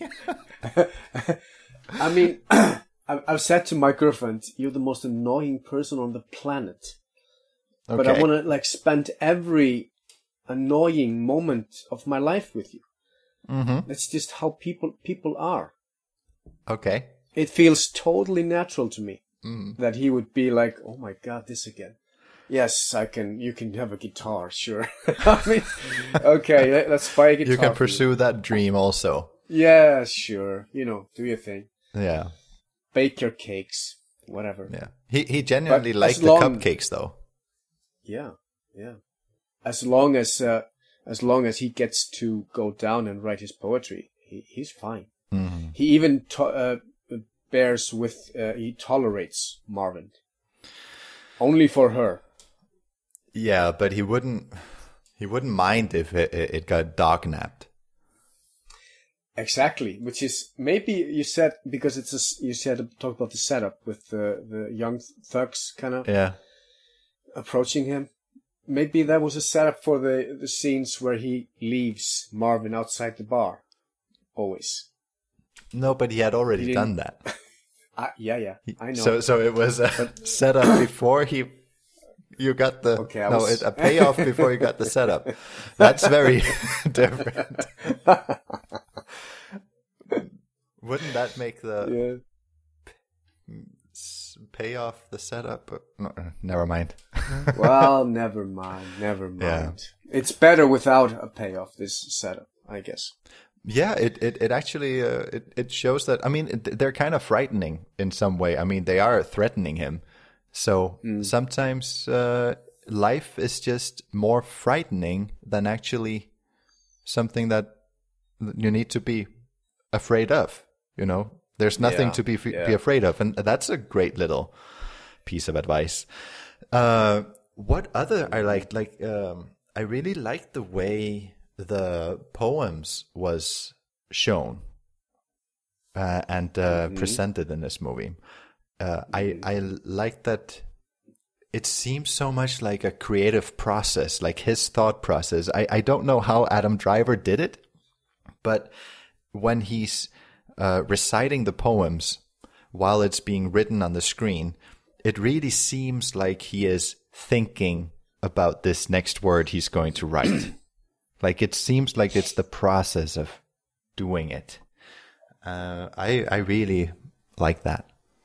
I mean, I've I've said to my girlfriend, "You're the most annoying person on the planet." But I Okay. want to like spend every annoying moment of my life with you. Mm-hmm. That's just how people people are. Okay. It feels totally natural to me Mm. that he would be like, "Oh my God, this again." Yes, I can. You can have a guitar, sure. I mean, okay, let- let's buy a guitar. You can for pursue that dream also. Yeah, sure. You know, do your thing. Yeah. Bake your cakes, whatever. Yeah. He he genuinely But liked as the long- cupcakes though. Yeah, yeah. As long as uh, as long as he gets to go down and write his poetry, he, he's fine. Mm-hmm. He even to- uh, bears with, uh, he tolerates Marvin. Only for her. Yeah, but he wouldn't, he wouldn't mind if it, it got dog-napped. Exactly, which is maybe you said because it's a, you said talk about the setup with the the young thugs kind of yeah approaching him. Maybe that was a setup for the the scenes where he leaves Marvin outside the bar. Always. No, but he had already he done that. uh, yeah, yeah, I know. So so it was a setup before he. You got the okay, I no was... it, a payoff before you got the setup. That's very different. Wouldn't that make the yeah. pay off the setup? No, never mind. Well, never mind. Never mind. Yeah. It's better without a payoff. This setup, I guess. Yeah, it it it actually uh, it it shows that. I mean, it, they're kind of frightening in some way. I mean, they are threatening him. So mm. sometimes uh, life is just more frightening than actually something that you need to be afraid of. You know, there's nothing yeah, to be f- yeah. be afraid of, and that's a great little piece of advice. Uh, what other I liked? Like, um, I really liked the way the poems was shown uh, and uh, mm-hmm. presented in this movie. Uh, I I like that. It seems so much like a creative process, like his thought process. I, I don't know how Adam Driver did it, but when he's uh, reciting the poems while it's being written on the screen, it really seems like he is thinking about this next word he's going to write. Like it seems like it's the process of doing it. Uh, I I really like that.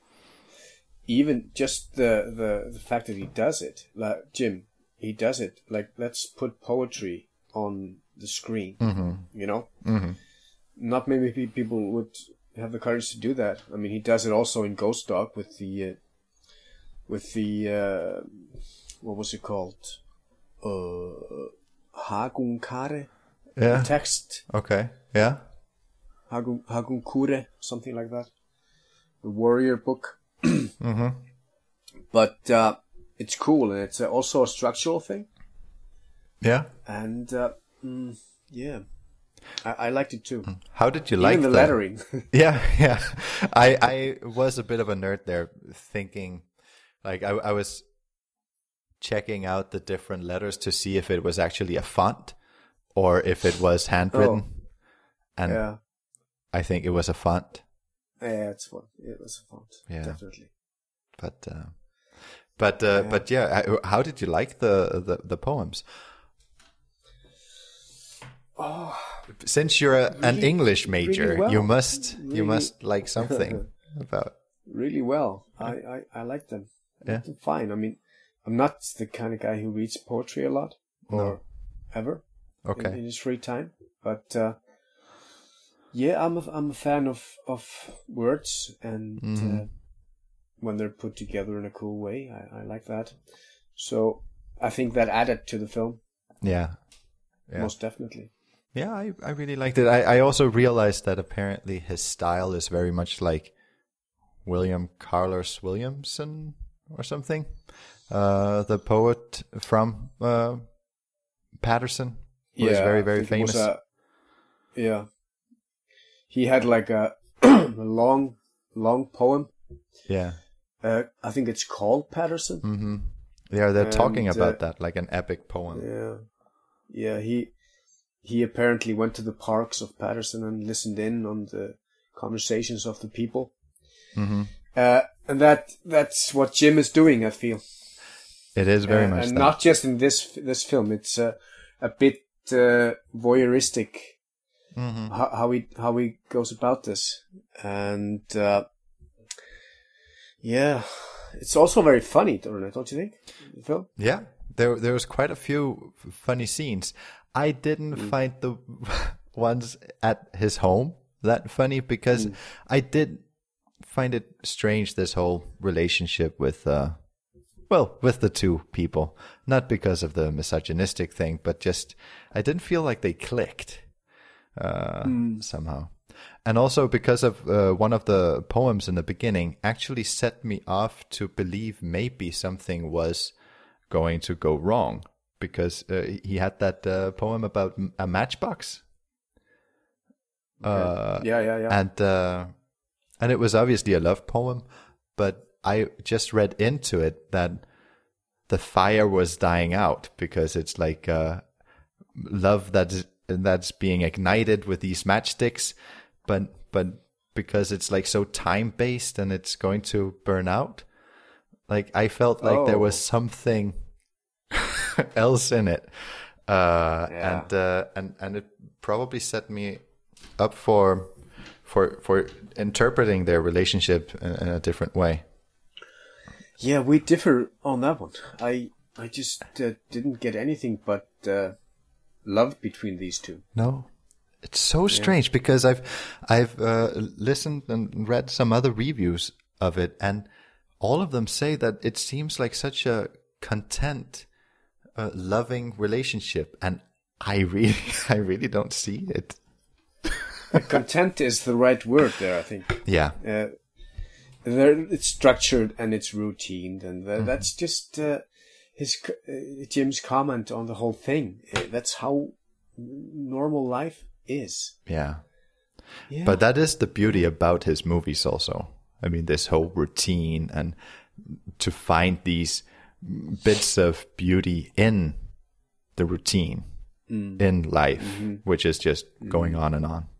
Even just the, the, the fact that he does it, like Jim, he does it. Like, let's put poetry on the screen, mm-hmm. you know? Mm-hmm. Not many people would have the courage to do that. I mean, he does it also in Ghost Dog with the, uh, with the, uh, what was it called? Uh, Hagun Kare? Yeah. The text. Okay, yeah. Hagun, Hagun Kure, something like that. The warrior book. mm-hmm. But uh, it's cool, and it's uh, also a structural thing. Yeah. And uh, mm, yeah, I-, I liked it too. How did you Even like the, the lettering? yeah, yeah. I I was a bit of a nerd there, thinking, like I I was checking out the different letters to see if it was actually a font or if it was handwritten, oh. and yeah. I think it was a font. Yeah, it's font. It was a font. Yeah, definitely. But, uh, but, uh, yeah. but yeah. How did you like the the, the poems? Oh, since you're a, really, an English major, really well. you must really, you must like something about. Really well. I I, I like them. I yeah, like them fine. I mean, I'm not the kind of guy who reads poetry a lot, oh. or ever. Okay. In, in his free time, but. Uh, Yeah, I'm a, I'm a fan of, of words, and mm-hmm. uh, when they're put together in a cool way, I, I like that. So I think that added to the film. Yeah, yeah. Most definitely. Yeah, I, I really liked it. I, I also realized that apparently his style is very much like William Carlos Williamson or something, uh, the poet from uh, Paterson, who yeah, is very, very famous. A, yeah. He had like a, a long, long poem. Yeah. Uh, I think it's called Paterson. Mm-hmm. Yeah, they're and, talking about uh, that, like an epic poem. Yeah. Yeah, he he apparently went to the parks of Paterson and listened in on the conversations of the people. Mm-hmm. Uh, and that that's what Jim is doing, I feel. It is very uh, much And that. not just in this this film. It's uh, a bit uh, voyeuristic. Mm-hmm. How, how he how he goes about this, and uh, yeah, it's also very funny, don't you think, the film? Yeah, there there was quite a few funny scenes. I didn't mm. find the ones at his home that funny because mm. I did find it strange, this whole relationship with uh, well, with the two people, not because of the misogynistic thing, but just I didn't feel like they clicked uh, mm. somehow. And also because of uh, one of the poems in the beginning actually set me off to believe maybe something was going to go wrong, because uh, he had that uh, poem about a matchbox. Okay. Uh, yeah, yeah, yeah. And uh, and it was obviously a love poem, but I just read into it that the fire was dying out, because it's like uh, love that's that's being ignited with these matchsticks, but but because it's like so time based and it's going to burn out. Like I felt like oh. there was something else in it, uh, yeah. and uh, and and it probably set me up for for for interpreting their relationship in, in a different way. Yeah, we differ on that one. I I just uh, didn't get anything but uh, love between these two. No, it's so strange, yeah. because I've I've uh, listened and read some other reviews of it, and all of them say that it seems like such a content, uh, loving relationship, and I really I really don't see it. Content is the right word there, I think. Yeah. Uh, there, it's structured and it's routine, and uh, mm-hmm. that's just uh, his uh, Jim's comment on the whole thing. Uh, that's how normal life is. Yeah. yeah. But that is the beauty about his movies also. I mean, this whole routine, and to find these bits of beauty in the routine, mm. in life, mm-hmm. which is just mm-hmm. going on and on.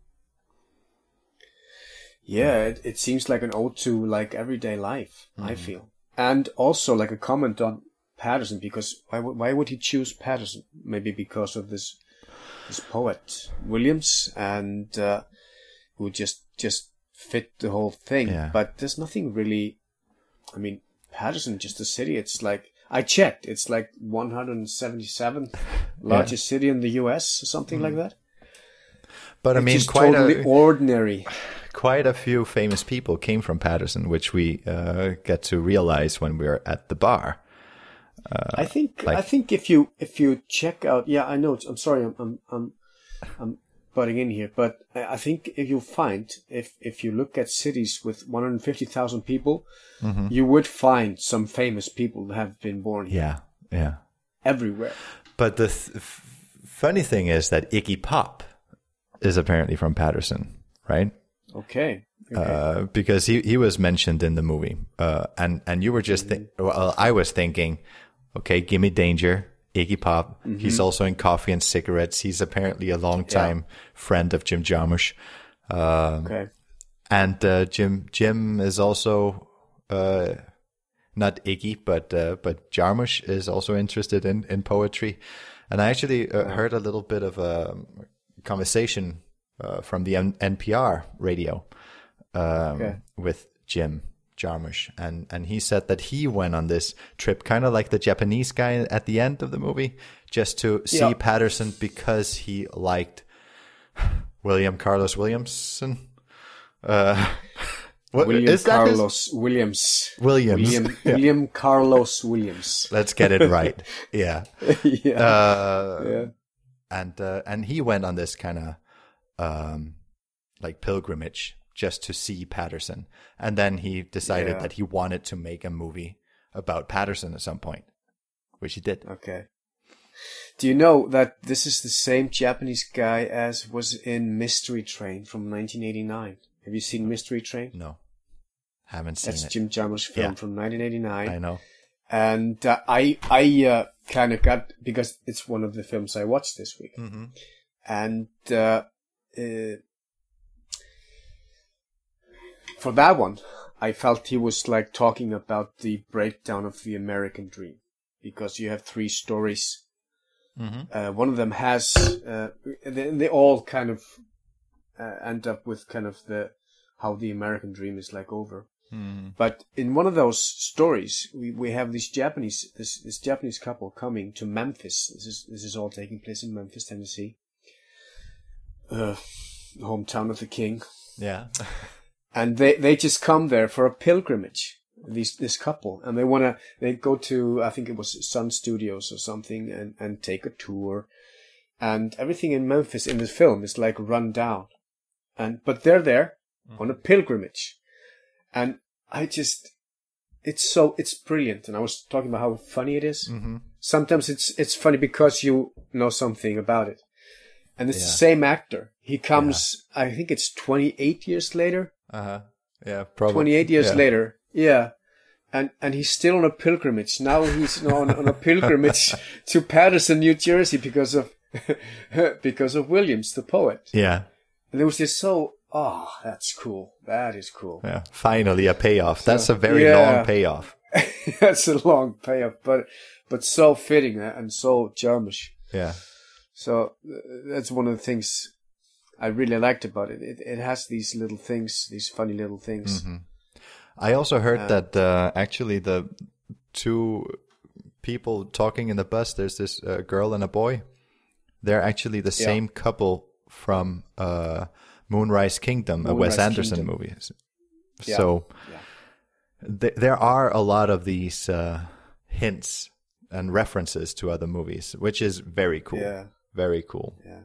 Yeah, it, it seems like an ode to like everyday life, mm. I feel. And also like a comment on Patterson, because why, why would he choose Patterson? Maybe because of this this poet, Williams, and uh, who just just fit the whole thing. Yeah. But there's nothing really, I mean, Patterson, just a city, it's like, I checked, it's like one hundred seventy-seventh largest yeah. city in the U S or something mm. like that. But I it's mean, just quite totally a, ordinary. Quite a few famous people came from Patterson, which we uh, get to realize when we're at the bar. Uh, I think like, I think if you if you check out, yeah, I know. I'm sorry, I'm I'm I'm, I'm butting in here, but I think if you find if if you look at cities with one hundred fifty thousand people, mm-hmm. you would find some famous people that have been born here. Yeah, yeah, everywhere. But the th- f- funny thing is that Iggy Pop is apparently from Patterson, right? Okay. okay. Uh, because he, he was mentioned in the movie, uh, and and you were just think- well, I was thinking, okay, Gimme Danger, Iggy Pop. Mm-hmm. He's also in Coffee and Cigarettes. He's apparently a longtime yeah. friend of Jim Jarmusch. Um, okay. And uh, Jim Jim is also uh, not Iggy, but uh, but Jarmusch is also interested in, in poetry. And I actually uh, heard a little bit of a conversation uh, from the N P R radio um, okay. with Jim Jarmusch, and and he said that he went on this trip, kind of like the Japanese guy at the end of the movie, just to see yeah. Patterson because he liked William Carlos Williamson. Uh, what, William is that Carlos his? Williams. Williams. William, yeah. William Carlos Williams. Let's get it right. Yeah. yeah. Uh, yeah. And uh, and he went on this kind of um, like pilgrimage just to see Patterson. And then he decided yeah. that he wanted to make a movie about Patterson at some point, which he did. Okay. Do you know that this is the same Japanese guy as was in Mystery Train from nineteen eighty-nine? Have you seen Mystery Train? No. Haven't seen That's it. That's Jim Jarmusch film yeah. from nineteen eighty-nine. I know. And uh, I I uh, kind of got, because it's one of the films I watched this week. Mm-hmm. And uh, uh, for that one, I felt he was like talking about the breakdown of the American dream, because you have three stories. Mm-hmm. Uh, one of them has, uh, they, they all kind of uh, end up with kind of the how the American dream is like over. Mm. But in one of those stories, we, we have this Japanese this this Japanese couple coming to Memphis. This is this is all taking place in Memphis, Tennessee, uh, hometown of the king. Yeah. And they, they just come there for a pilgrimage. these this couple, and they wanna they go to, I think it was Sun Studios or something, and and take a tour, and everything in Memphis in the film is like run down, and but they're there mm. on a pilgrimage, and I just it's so it's brilliant. And I was talking about how funny it is. Mm-hmm. Sometimes it's it's funny because you know something about it, and it's yeah. the same actor. He comes, yeah. I think it's twenty-eight years later. Uh huh. Yeah, probably. twenty-eight years yeah. later. Yeah. And and he's still on a pilgrimage. Now he's on, on a pilgrimage to Paterson, New Jersey because of because of Williams, the poet. Yeah. And it was just so, oh, that's cool. That is cool. Yeah. Finally a payoff. So, that's a very yeah. long payoff. That's a long payoff, but but so fitting and so Jarmusch. Yeah. So that's one of the things I really liked about it. It, it has these little things, these funny little things. Mm-hmm. I also heard uh, that uh, actually the two people talking in the bus, there's this uh, girl and a boy. They're actually the yeah. same couple from uh, Moonrise Kingdom, Moonrise a Wes Anderson Kingdom. movie. Yeah. So yeah. th- there are a lot of these uh, hints and references to other movies, which is very cool. Yeah. Very cool. Yeah.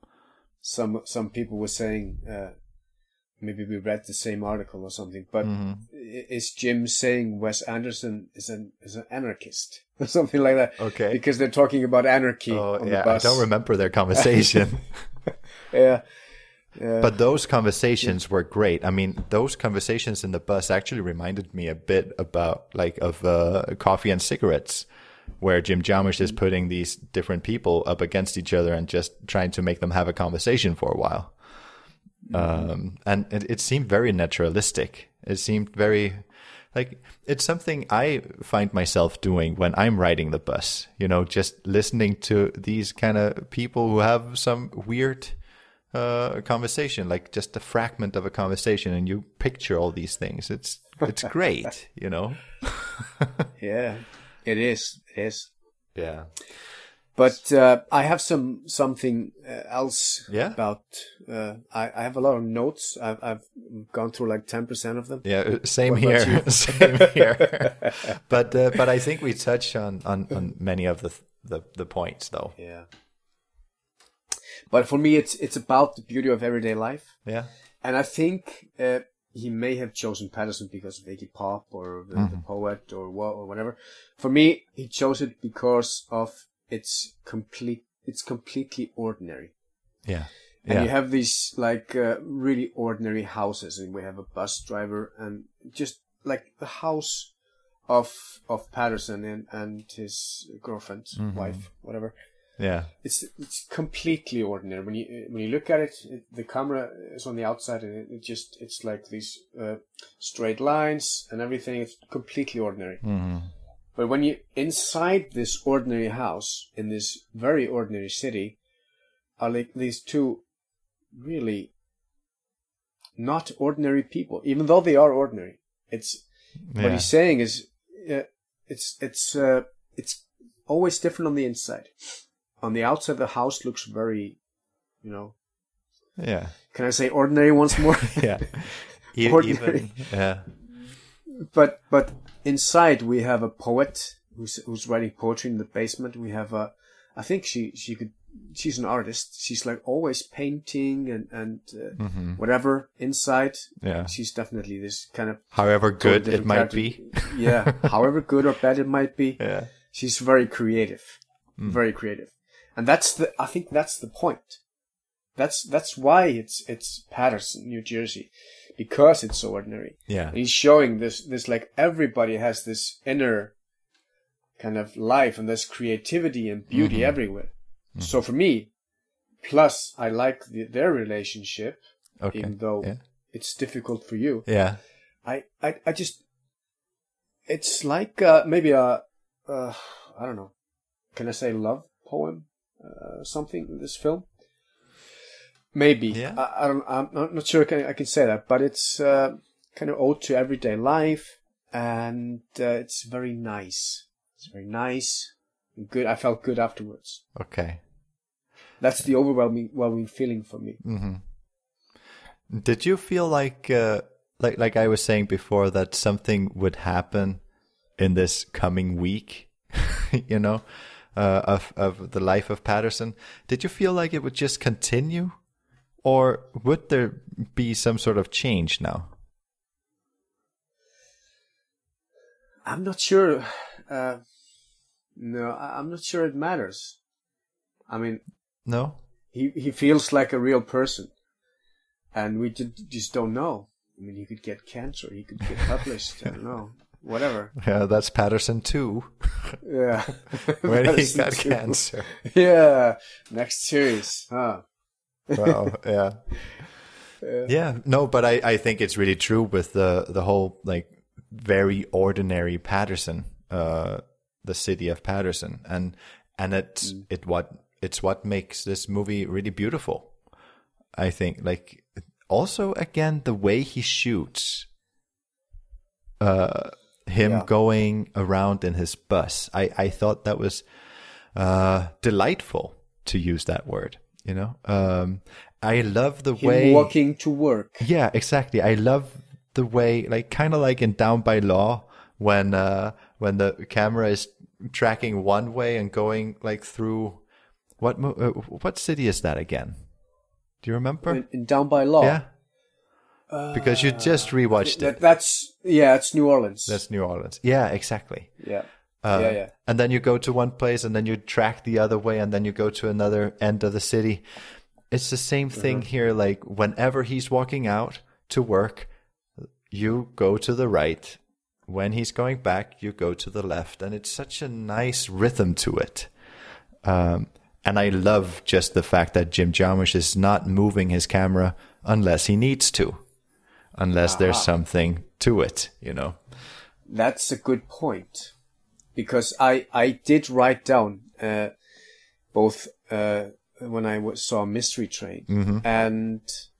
Some some people were saying, uh, maybe we read the same article or something, but mm-hmm. is Jim saying Wes Anderson is an is an anarchist or something like that? Okay. Because they're talking about anarchy oh, on yeah, the bus. I don't remember their conversation. yeah. yeah. But those conversations were great. I mean, those conversations in the bus actually reminded me a bit about like of uh, Coffee and Cigarettes, where Jim Jarmusch is putting these different people up against each other and just trying to make them have a conversation for a while. Mm-hmm. Um, and it, it seemed very naturalistic. It seemed very like it's something I find myself doing when I'm riding the bus, you know, just listening to these kind of people who have some weird uh, conversation, like just a fragment of a conversation, and you picture all these things. It's, it's great, you know? yeah, it is. It is. Yeah. But uh, I have some something uh, else yeah? about. Uh, I, I have a lot of notes. I've, I've gone through like ten percent of them. Yeah, same here. same here. But uh, but I think we touched on, on, on many of the, the the points, though. Yeah. But for me, it's it's about the beauty of everyday life. Yeah. And I think uh, he may have chosen Paterson because of Iggy Pop or the, mm-hmm. the poet or what or whatever. For me, he chose it because of. It's complete. It's completely ordinary. Yeah, and yeah. you have these like uh, really ordinary houses, and we have a bus driver, and just like the house of of Paterson and and his girlfriend, mm-hmm. wife, whatever. Yeah, it's it's completely ordinary. When you when you look at it, it the camera is on the outside, and it, it just it's like these uh, straight lines and everything. It's completely ordinary. Mm-hmm. But when you inside this ordinary house in this very ordinary city are like these two really not ordinary people, even though they are ordinary. It's yeah. what he's saying is uh, it's it's uh, it's always different on the inside. On the outside, the house looks very, you know. Yeah. Can I say ordinary once more? yeah. Ordinary. Even, yeah. But but. Inside we have a poet who's who's writing poetry in the basement. We have a, I think she she could she's an artist. She's like always painting and and uh, mm-hmm. whatever inside. Yeah, she's definitely this kind of. However good it might character. be. yeah, however good or bad it might be. Yeah, she's very creative, mm. very creative, and that's the I think that's the point. That's that's why it's it's Paterson, New Jersey, because it's so ordinary. Yeah, and he's showing this this like everybody has this inner kind of life and there's creativity and beauty mm-hmm. everywhere. Mm-hmm. So for me, plus I like the, their relationship, okay. even though yeah. it's difficult for you. Yeah, I I, I just it's like uh, maybe a uh, I don't know, can I say love poem, uh, something in this film. Maybe yeah. I, I don't. I'm not, not sure I can, I can say that, but it's uh, kind of ode to everyday life, and uh, it's very nice. It's very nice, and good. I felt good afterwards. Okay, that's the overwhelming, overwhelming feeling for me. Mm-hmm. Did you feel like uh, like like I was saying before, that something would happen in this coming week, you know, uh, of of the life of Patterson. Did you feel like it would just continue, or would there be some sort of change now? I'm not sure. Uh, no, I- I'm not sure it matters. I mean, No. he he feels like a real person, and we ju- just don't know. I mean, he could get cancer. He could get published. I don't know. Whatever. Yeah, that's Patterson too. Yeah. When he Patterson got too. cancer. Yeah. Next series. Huh. Wow. Yeah. Yeah. Yeah. No, but I, I think it's really true with the, the whole, like, very ordinary Patterson, uh, the city of Patterson. And, and it's, mm. it what, it's what makes this movie really beautiful. I think, like, also, again, the way he shoots, uh, him Yeah. going around in his bus. I, I thought that was, uh, delightful, to use that word, you know? Um, I love the Him way walking to work. Yeah, exactly. I love the way, like, kind of like in Down by Law, when uh, when the camera is tracking one way and going like through what mo- uh, what city is that again? Do you remember? In, in Down by Law. Yeah, because you just rewatched That, it. that's yeah, it's New Orleans. That's New Orleans. Yeah, exactly. yeah. Uh, yeah, yeah. And then you go to one place, and then you track the other way, and then you go to another end of the city. It's the same thing Mm-hmm. here. Like, whenever he's walking out to work, you go to the right. When he's going back, you go to the left. And it's such a nice rhythm to it. Um, and I love just the fact that Jim Jarmusch is not moving his camera unless he needs to, unless there's Aha. something to it, you know. That's a good point, because I I did write down uh, both uh, when I w- saw Mystery Train Mm-hmm. and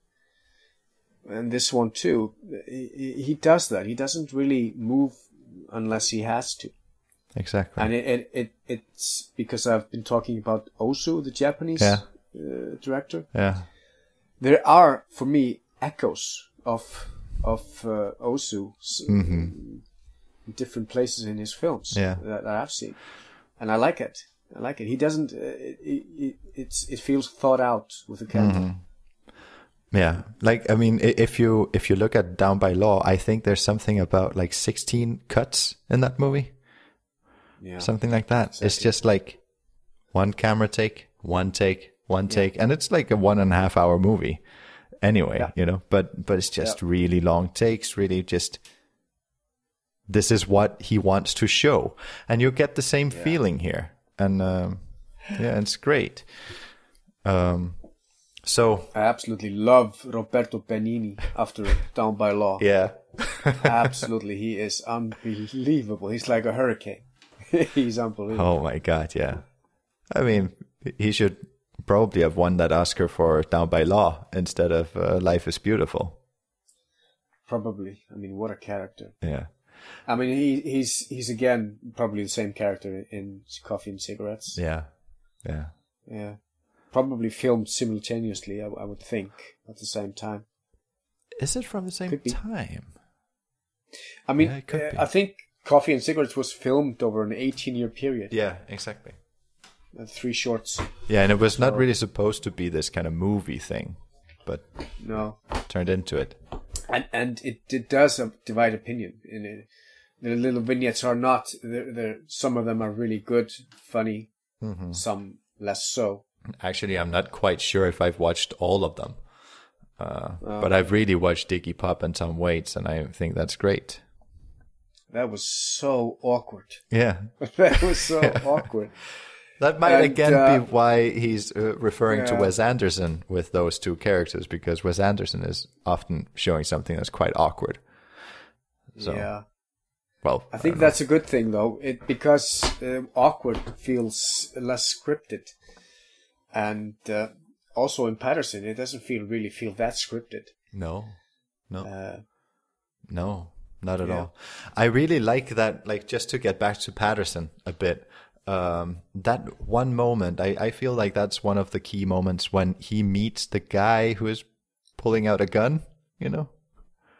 and this one too. He, he does that. He doesn't really move unless he has to, Exactly. and it, it, it it's because I've been talking about Ozu, the Japanese Yeah. uh, director. Yeah. There are, for me, echoes of of uh, Ozu s- Mm-hmm. in different places in his films Yeah. that, that I've seen, and I like it. I like it. He doesn't. Uh, it, it, it's it feels thought out with the camera. Mm-hmm. Yeah, like, I mean, i- if you if you look at Down by Law, I think there's something about like sixteen cuts in that movie, Yeah, something like that. It's Exactly. just like one camera take, one take, one Yeah. take, and it's like a one and a half hour movie anyway, Yeah. you know. But but it's just really long takes, really just. This is what he wants to show, and you get the same Yeah. feeling here, and um, yeah, it's great. Um, so I absolutely love Roberto Benigni after Down by Law. yeah. Absolutely, he is unbelievable. He's like a hurricane. He's unbelievable. Oh my God, yeah. I mean, he should probably have won that Oscar for Down by Law instead of uh, Life is Beautiful. Probably. I mean, what a character. Yeah. I mean, he he's he's again probably the same character in Coffee and Cigarettes. Yeah. Yeah. Yeah. Probably filmed simultaneously, I, I would think, at the same time. Is it from the same Could be. time? I mean, Yeah, it could uh, be. I think Coffee and Cigarettes was filmed over an eighteen-year period. Yeah, exactly. Uh, three shorts. Yeah, and it was not So- really supposed to be this kind of movie thing, but No. turned into it. And and it, it does uh, divide opinion. In it. The little vignettes are not, they're, they're, some of them are really good, funny, Mm-hmm. some less so. Actually, I'm not quite sure if I've watched all of them. Uh, Oh. but I've really watched Iggy Pop and Tom Waits, and I think that's great. That was so awkward. Yeah. That was so awkward. That might And, again uh, be why he's uh, referring to yeah. Wes Anderson with those two characters, because Wes Anderson is often showing something that's quite awkward. So, Yeah. well, I think don't that's a good thing, though, it because uh, awkward feels less scripted, and uh, also in Patterson, it doesn't feel really feel that scripted. know. no, no, Uh, no, not at yeah. all. I really like that. Like, just to get back to Patterson a bit, um, that one moment, I, I feel like that's one of the key moments when he meets the guy who is pulling out a gun. You know.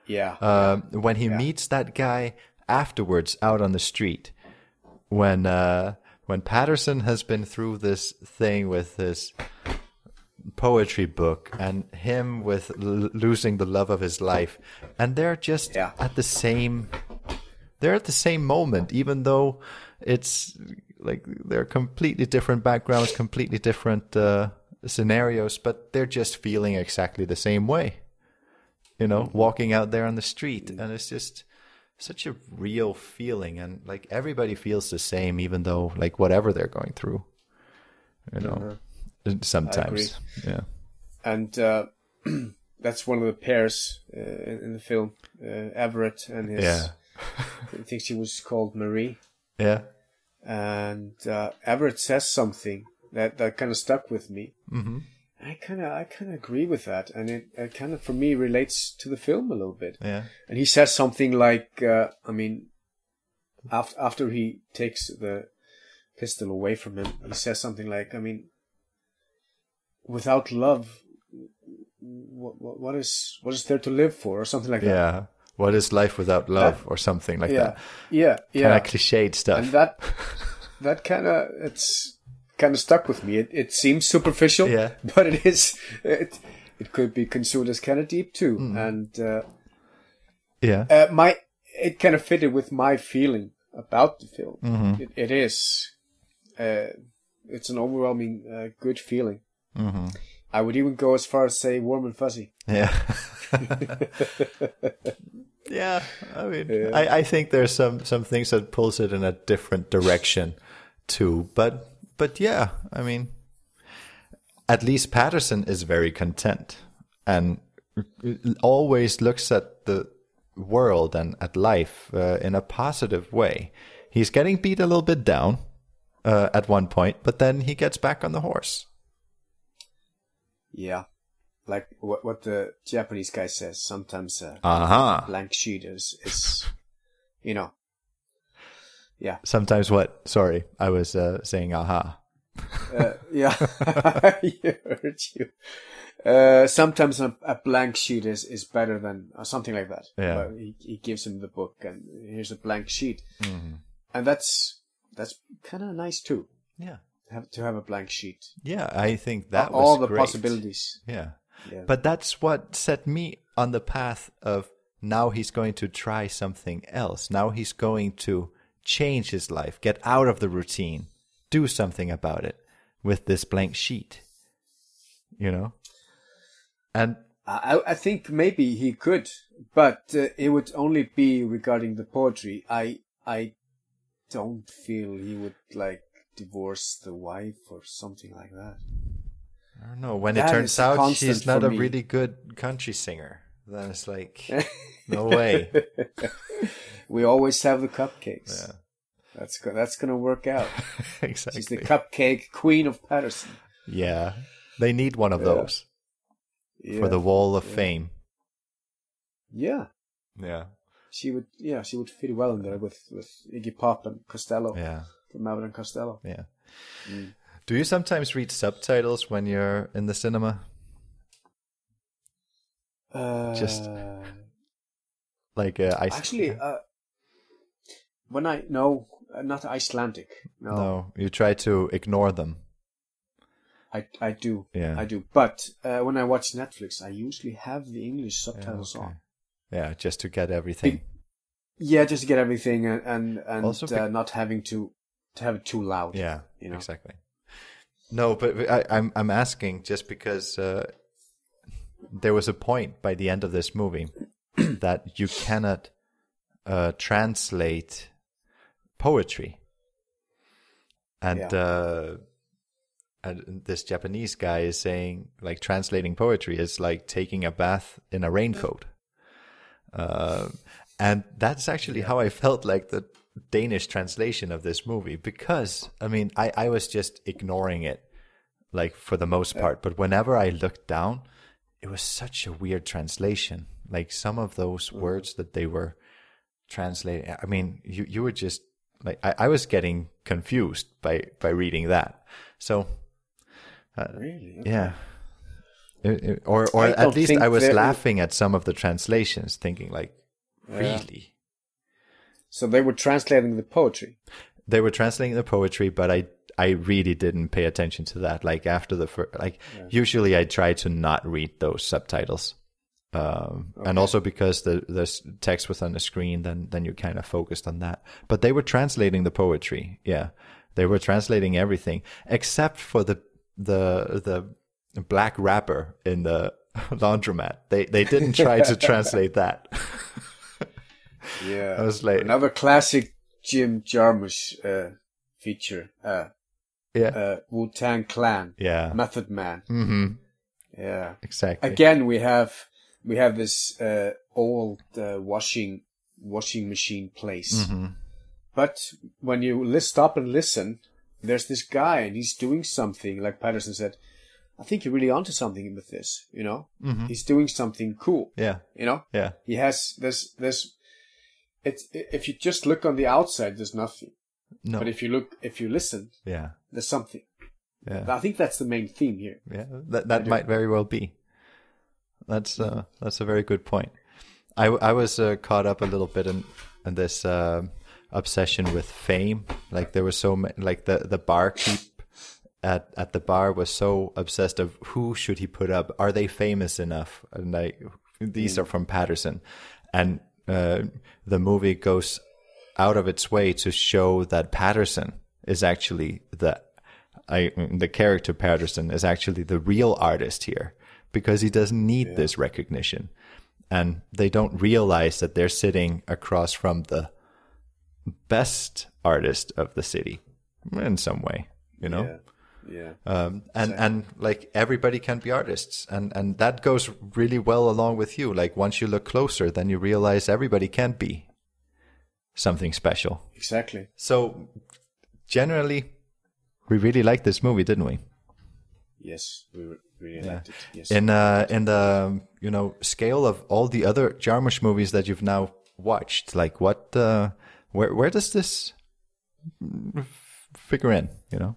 Yeah. Um, yeah. When he yeah. meets that guy afterwards out on the street, when uh, when Patterson has been through this thing with his poetry book and him with l- losing the love of his life, and they're just yeah. at the same they're at the same moment, even though it's like they're completely different backgrounds, completely different uh, scenarios, but they're just feeling exactly the same way, you know, mm-hmm. walking out there on the street. Mm-hmm. And it's just such a real feeling, and like everybody feels the same, even though like whatever they're going through, you know. Mm-hmm. Sometimes, yeah. And uh, that's one of the pairs uh, in, in the film, uh, Everett and his, yeah. I think she was called Marie. Yeah. And uh, Everett says something that, that kind of stuck with me. Mm-hmm. I kind of I kind of agree with that, and it, it kind of for me relates to the film a little bit. Yeah. And he says something like, uh, I mean, after after he takes the pistol away from him, he says something like, I mean, without love, what, what, what is what is there to live for, or something like that? Yeah. What is life without love, uh, or something like yeah, that? Yeah, yeah. Kind of cliched stuff. And that that kind of it's kind of stuck with me. It it seems superficial, yeah, but it is. It it could be construed as kind of deep too, mm. and uh, yeah, uh, my it kind of fitted with my feeling about the film. Mm-hmm. It, it is. Uh, it's an overwhelming uh, good feeling. Mm-hmm. I would even go as far as say warm and fuzzy. Yeah. Yeah, I mean, yeah. I, I think there's some, some things that pulls it in a different direction too. But but yeah, I mean, at least Patterson is very content and always looks at the world and at life uh, in a positive way. He's getting beat a little bit down uh, at one point, but then he gets back on the horse. Yeah. Like what what the Japanese guy says, sometimes a uh-huh. blank sheet is, is, you know, yeah. Sometimes what? Sorry, I was uh, saying aha. uh, yeah, I heard you. Uh, sometimes a, a blank sheet is, is better than uh, something like that. Yeah. But he, he gives him the book and here's a blank sheet. Mm-hmm. And that's that's kind of nice too. Yeah. To have, to have a blank sheet. Yeah, I think that all, was all the great. possibilities. Yeah. Yeah. But that's what set me on the path of now he's going to try something else. Now he's going to change his life, get out of the routine, do something about it with this blank sheet. You know? And I, I think maybe he could, but uh, it would only be regarding the poetry. I I don't feel he would like divorce the wife or something like that. I don't know. When that it turns out she's not a me. really good country singer, then it's like, no way. We always have the cupcakes. Yeah. That's go- that's gonna work out. Exactly. She's the cupcake queen of Patterson. Yeah, they need one of yeah. those yeah. for the Wall of yeah. Fame. Yeah. Yeah. She would. Yeah, she would fit well in there with with Iggy Pop and Costello. Yeah. From Abbott and Costello. Yeah. Mm. Do you sometimes read subtitles when you're in the cinema? Uh, Just like uh, I actually, uh, when I no, not Icelandic. No. no, you try to ignore them. I I do. Yeah, I do. But uh, when I watch Netflix, I usually have the English subtitles yeah, okay. on. Yeah, just to get everything. Be- yeah, just to get everything and and, and also be- uh, not having to to have it too loud. Yeah, you know? Exactly. No, but I, I'm I'm asking just because uh, there was a point by the end of this movie that you cannot uh, translate poetry, and, yeah. uh, and this Japanese guy is saying like translating poetry is like taking a bath in a raincoat, uh, and that's actually yeah. how I felt like the Danish translation of this movie, because I mean I, I was just ignoring it like for the most part, but whenever I looked down it was such a weird translation, like some of those mm. words that they were translating, I mean you, you were just like I, I was getting confused by, by reading that. So uh, really okay. yeah It- it- or or I at don't least think I was there- laughing at some of the translations, thinking like, Yeah. really? So they were translating the poetry. They were translating the poetry, but I I really didn't pay attention to that. Like after the first, like Yeah. usually I try to not read those subtitles, um, and Okay. also because the the s- text was on the screen, then then you're kind of focused on that. But they were translating the poetry. Yeah, they were translating everything except for the the the black rapper in the laundromat. They they didn't try to translate that. Yeah, I was like, another classic Jim Jarmusch uh, feature. Uh, yeah, uh, Wu-Tang Clan. Yeah. Method Man. Mm-hmm. Yeah, Exactly. Again, we have we have this uh, old uh, washing washing machine place. Mm-hmm. But when you li- stop and listen, there's this guy and he's doing something. Like Patterson said, I think you're really onto something with this. You know, Mhm. he's doing something cool. Yeah. You know, Yeah. he has there's there's it's if you just look on the outside, there's nothing. No. But if you look, if you listen, Yeah. there's something. Yeah. I think that's the main theme here. Yeah, that that do. might very well be. That's uh, that's a very good point. I, I was uh, caught up a little bit in in this uh, obsession with fame. Like there was so many, like the the barkeep at at the bar was so obsessed of who should he put up? Are they famous enough? And like these are from Patterson, and uh, the movie goes out of its way to show that Patterson is actually the I the character Patterson is actually the real artist here, because he doesn't need Yeah. this recognition, and they don't realize that they're sitting across from the best artist of the city in some way, you know. Yeah. Yeah. Um, and Exactly. and like everybody can be artists, and and that goes really well along with you. Like once you look closer, then you realize everybody can be something special. Exactly. So generally, we really liked this movie, didn't we? Yes, we re- really Yeah. liked it. Yes. In uh, in the you know scale of all the other Jarmusch movies that you've now watched, like what, uh, where where does this figure in? You know,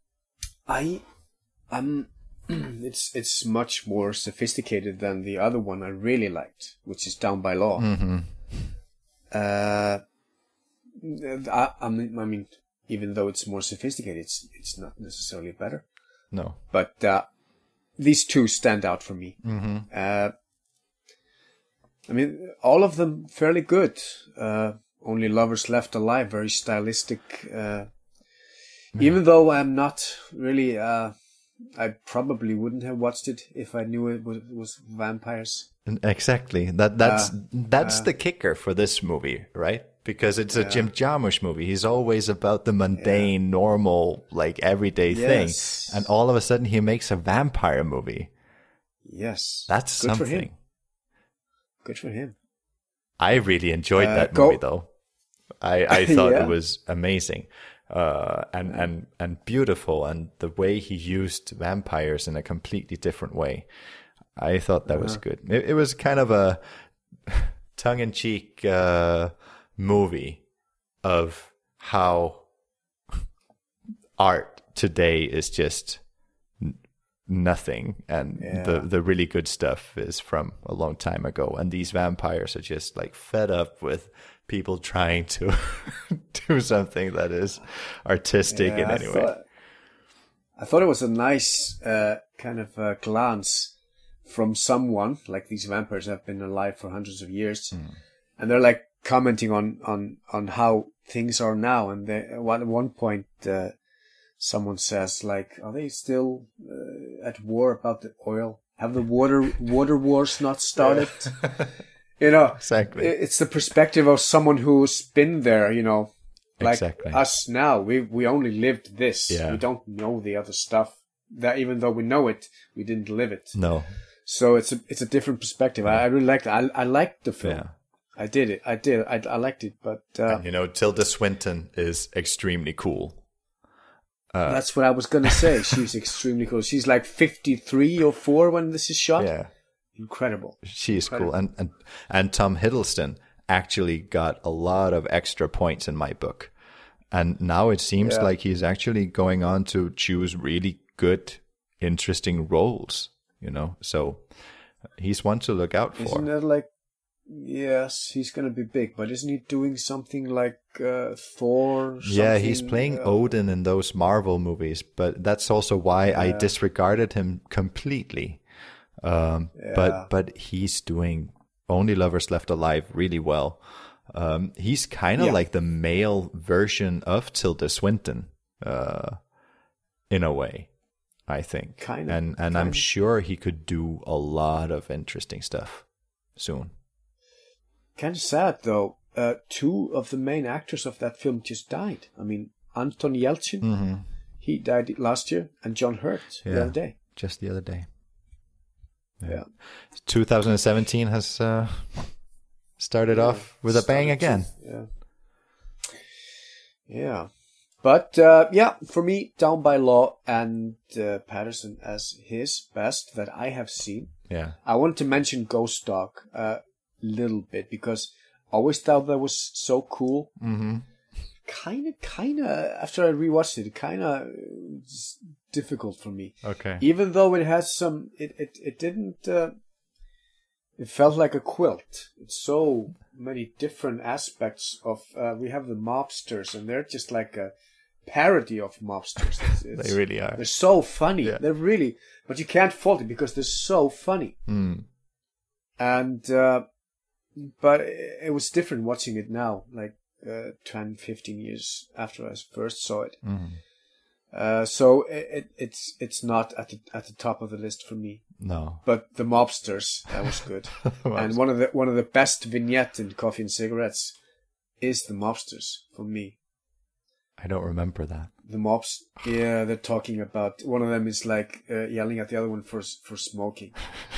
I, um, it's it's much more sophisticated than the other one I really liked, which is Down by Law. Mhm. Uh, I, I mean, I mean, even though it's more sophisticated, it's it's not necessarily better. no, But uh, these two stand out for me. Mhm. Uh, I mean, all of them fairly good. Uh, Only Lovers Left Alive, very stylistic. Uh, Even though I'm not really, uh, I probably wouldn't have watched it if I knew it was, was vampires. exactly. That that's Uh, that's uh, the kicker for this movie, right? Because it's a Yeah. Jim Jarmusch movie. He's always about the mundane, normal, like everyday Yes. thing, and all of a sudden he makes a vampire movie. Yes, That's good for something. him. Good for him. I really enjoyed Uh, that go- movie, though. I, I thought Yeah. it was amazing, uh, and and and beautiful, and the way he used vampires in a completely different way. I thought that was Uh-huh. good. It, it was kind of a tongue-in-cheek uh, movie of how art today is just n- nothing, and Yeah. the the really good stuff is from a long time ago, and these vampires are just like fed up with people trying to do something that is artistic in Yeah, I any way. thought, I thought it was a nice uh, kind of uh, glance from someone, like these vampires have been alive for hundreds of years, Hmm. and they're like commenting on, on, on how things are now. And they, at one point, uh, someone says, like, are they still uh, at war about the oil? Have the water water wars not started? You know, Exactly. i- it's the perspective of someone who's been there, you know, like Exactly. us now. We we only lived this. Yeah. We don't know the other stuff. That even though we know it, we didn't live it. No. So it's a it's a different perspective. I, I really liked it. I I liked the film. Yeah. I did it. I did. I I liked it. But uh, And, you know, Tilda Swinton is extremely cool. Uh, that's what I was gonna say. She's extremely cool. She's like fifty-three or four when this is shot. yeah. Incredible. She is Incredible. cool, and, and and Tom Hiddleston actually got a lot of extra points in my book, and now it seems Yeah. like he's actually going on to choose really good, interesting roles you know. So he's one to look out for. Isn't that like? Yes, he's gonna be big, but isn't he doing something like uh, Thor? Yeah, he's playing uh, Odin in those Marvel movies, but that's also why yeah. I disregarded him completely. Um, yeah. But but he's doing Only Lovers Left Alive really well. Um, he's kind of yeah. like the male version of Tilda Swinton, uh, in a way, I think. Kind of, and and kind I'm of. sure he could do a lot of interesting stuff soon. Kind of sad though. Uh, two of the main actors of that film just died. I mean, Anton Yelchin, mm-hmm. he died last year, and John Hurt yeah, the other day. Just the other day. Yeah. yeah. twenty seventeen has uh, started yeah, off with a bang again. To, yeah. Yeah. But, uh, yeah, for me, Down by Law and uh, Patterson as his best that I have seen. Yeah. I wanted to mention Ghost Dog a uh, little bit because I always thought that was so cool. Mm-hmm. Kind of, kind of, after I rewatched it, it kind of difficult for me. Okay. Even though it has some, it, it, it didn't, uh, it felt like a quilt. It's so many different aspects of, uh, we have the mobsters and they're just like a parody of mobsters. It's, it's, they really are. They're so funny. Yeah. They're really, but you can't fault it because they're so funny. Mm. And, uh, but it was different watching it now, like, uh, ten, fifteen years after I first saw it. Mm. Uh, so it, it, it's, it's not at the, at the top of the list for me. No. But the mobsters, that was good. And one of the, one of the best vignettes in Coffee and Cigarettes is the mobsters for me. I don't remember that. The mobs, yeah, they're talking about, one of them is like, uh, yelling at the other one for, for smoking.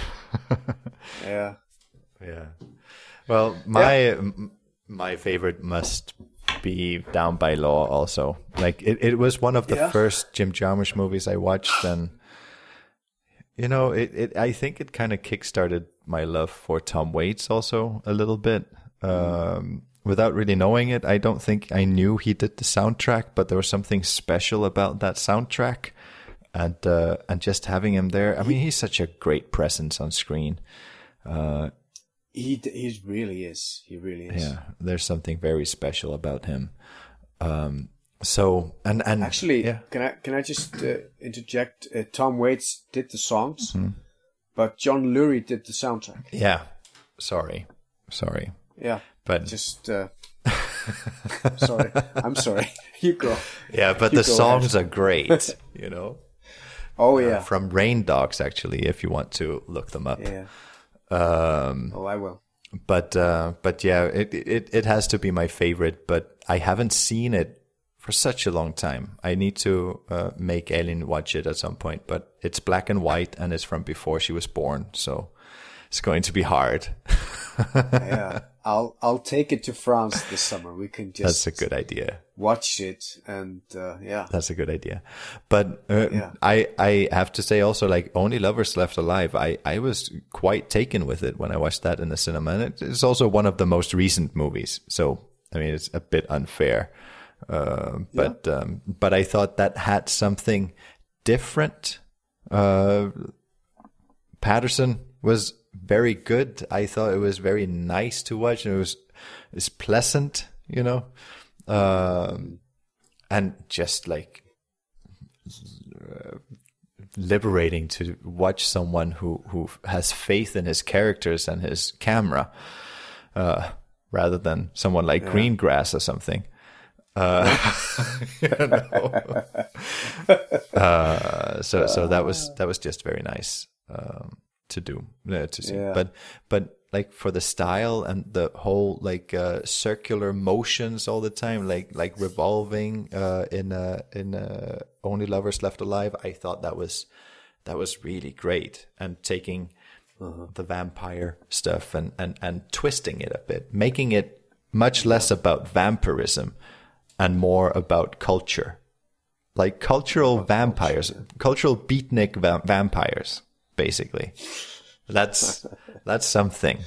Yeah. Yeah. Well, my yeah. m- my favorite must be Down by Law also. Like, it, it was one of the yeah. first Jim Jarmusch movies I watched, and, you know, it, it I think it kind of kickstarted my love for Tom Waits also a little bit. Um, without really knowing it, I don't think I knew he did the soundtrack, but there was something special about that soundtrack. And, uh, and just having him there, I mean, he's such a great presence on screen. Uh, He he really is. He really is. Yeah, there's something very special about him. Um, so and and actually, yeah. can I can I just uh, interject? Uh, Tom Waits did the songs, mm-hmm. but John Lurie did the soundtrack. Yeah, sorry, sorry. Yeah, but just uh, sorry. I'm sorry. You go. Yeah, but you the songs ahead. Are great. You know. Oh yeah, uh, from Rain Dogs actually, if you want to look them up. Yeah. Um, oh, I will. But uh, but yeah, it, it it has to be my favorite. But I haven't seen it for such a long time. I need to uh, make Elin watch it at some point. But it's black and white, and it's from before she was born, so it's going to be hard. Yeah, I'll I'll take it to France this summer. We can just that's a good idea. Watch it, and uh, yeah, that's a good idea. But uh, yeah. I I have to say also, like, Only Lovers Left Alive, I I was quite taken with it when I watched that in the cinema, and it's also one of the most recent movies. So I mean, it's a bit unfair, uh, but yeah. um, but I thought that had something different. Uh, Patterson was very good. I thought it was very nice to watch, and it was it's pleasant, you know, um, and just like uh, liberating to watch someone who who has faith in his characters and his camera, uh, rather than someone like yeah. Greengrass or something. Uh, you know. uh, so so that was that was just very nice. Um, to do uh, to see yeah. but but like for the style and the whole like uh, circular motions all the time, like like revolving uh in uh in uh Only Lovers Left Alive, I thought that was that was really great, and taking uh-huh. the vampire stuff and and and twisting it a bit, making it much less about vampirism and more about culture, like cultural about vampires culture. cultural beatnik va- vampires basically. That's that's something.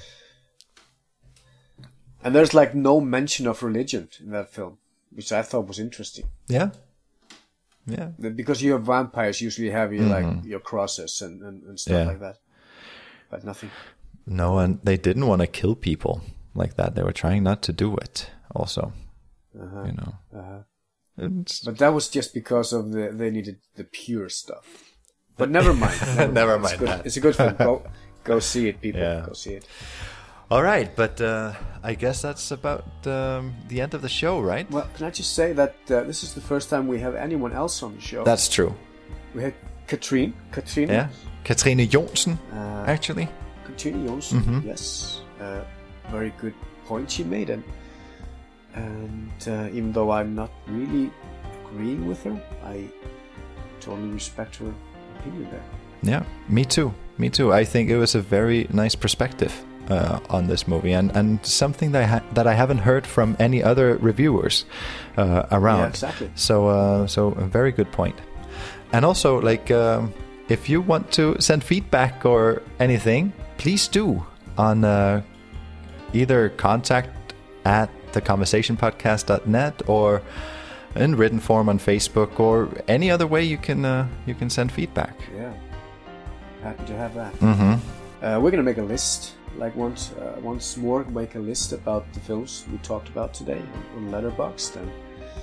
And there's like no mention of religion in that film, which I thought was interesting. Yeah. Yeah. Because you have vampires, usually have you Mm-hmm. like your crosses and, and, and stuff Yeah. like that. But nothing. No, and they didn't want to kill people like that. They were trying not to do it also. Uh-huh. You know. Uh-huh. It's- But that was just because of the they needed the pure stuff. But never mind. Never, Never mind. mind It's, good. that. It's a good film. Go, go see it, people. Yeah. Go see it. All right, but uh, I guess that's about um, the end of the show, right? Well, can I just say that uh, this is the first time we have anyone else on the show. That's true. We had Katrine. Katrine. Yeah. Katrine Jonsen, Uh, actually. Katrine Jonsen. Mhm. Yes. Uh, very good point she made, and and uh, even though I'm not really agreeing with her, I totally respect her opinion there. Yeah, me too. Me too. I think it was a very nice perspective uh, on this movie, and, and something that I, ha- that I haven't heard from any other reviewers uh, around. Yeah, exactly. So, uh, so a very good point. And also, like, um, if you want to send feedback or anything, please do on uh, either contact at the conversation podcast dot net or in written form on Facebook or any other way you can uh, you can send feedback. Yeah. Happy to have that. Mm-hmm. Uh, we're gonna make a list, like once uh, once more, make a list about the films we talked about today on, on Letterboxd, and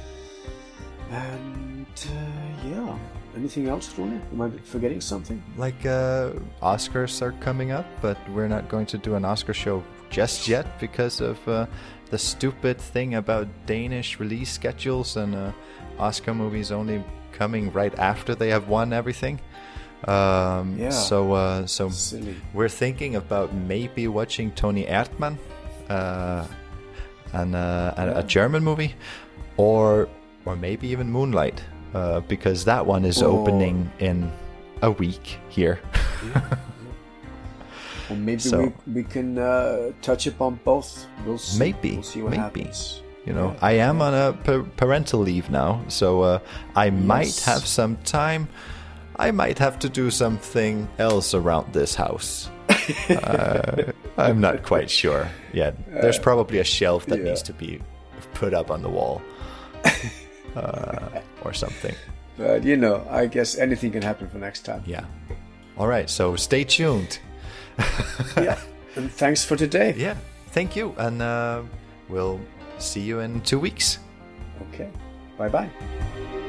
and uh, yeah. Anything else, Rune? Am I forgetting something? Like uh, Oscars are coming up, but we're not going to do an Oscar show just yet because of uh, the stupid thing about Danish release schedules and uh, Oscar movies only coming right after they have won everything. Um, Yeah. So, uh, so Silly. we're thinking about maybe watching Tony Erdmann, uh, and uh, a, a German movie, or or maybe even Moonlight, uh, because that one is Oh. opening in a week here. Or maybe So- we, we can uh, touch upon both. We'll see. Maybe, We'll see what maybe. happens. You know, I am on a pa- parental leave now, so uh, I might Yes. have some time. I might have to do something else around this house. uh, I'm not quite sure yet. There's probably a shelf that yeah. needs to be put up on the wall, uh, or something. But you know, I guess anything can happen for next time. Yeah. All right. So stay tuned. Yeah. And thanks for today. Yeah. Thank you, and uh, we'll see you in two weeks. Okay. Bye bye.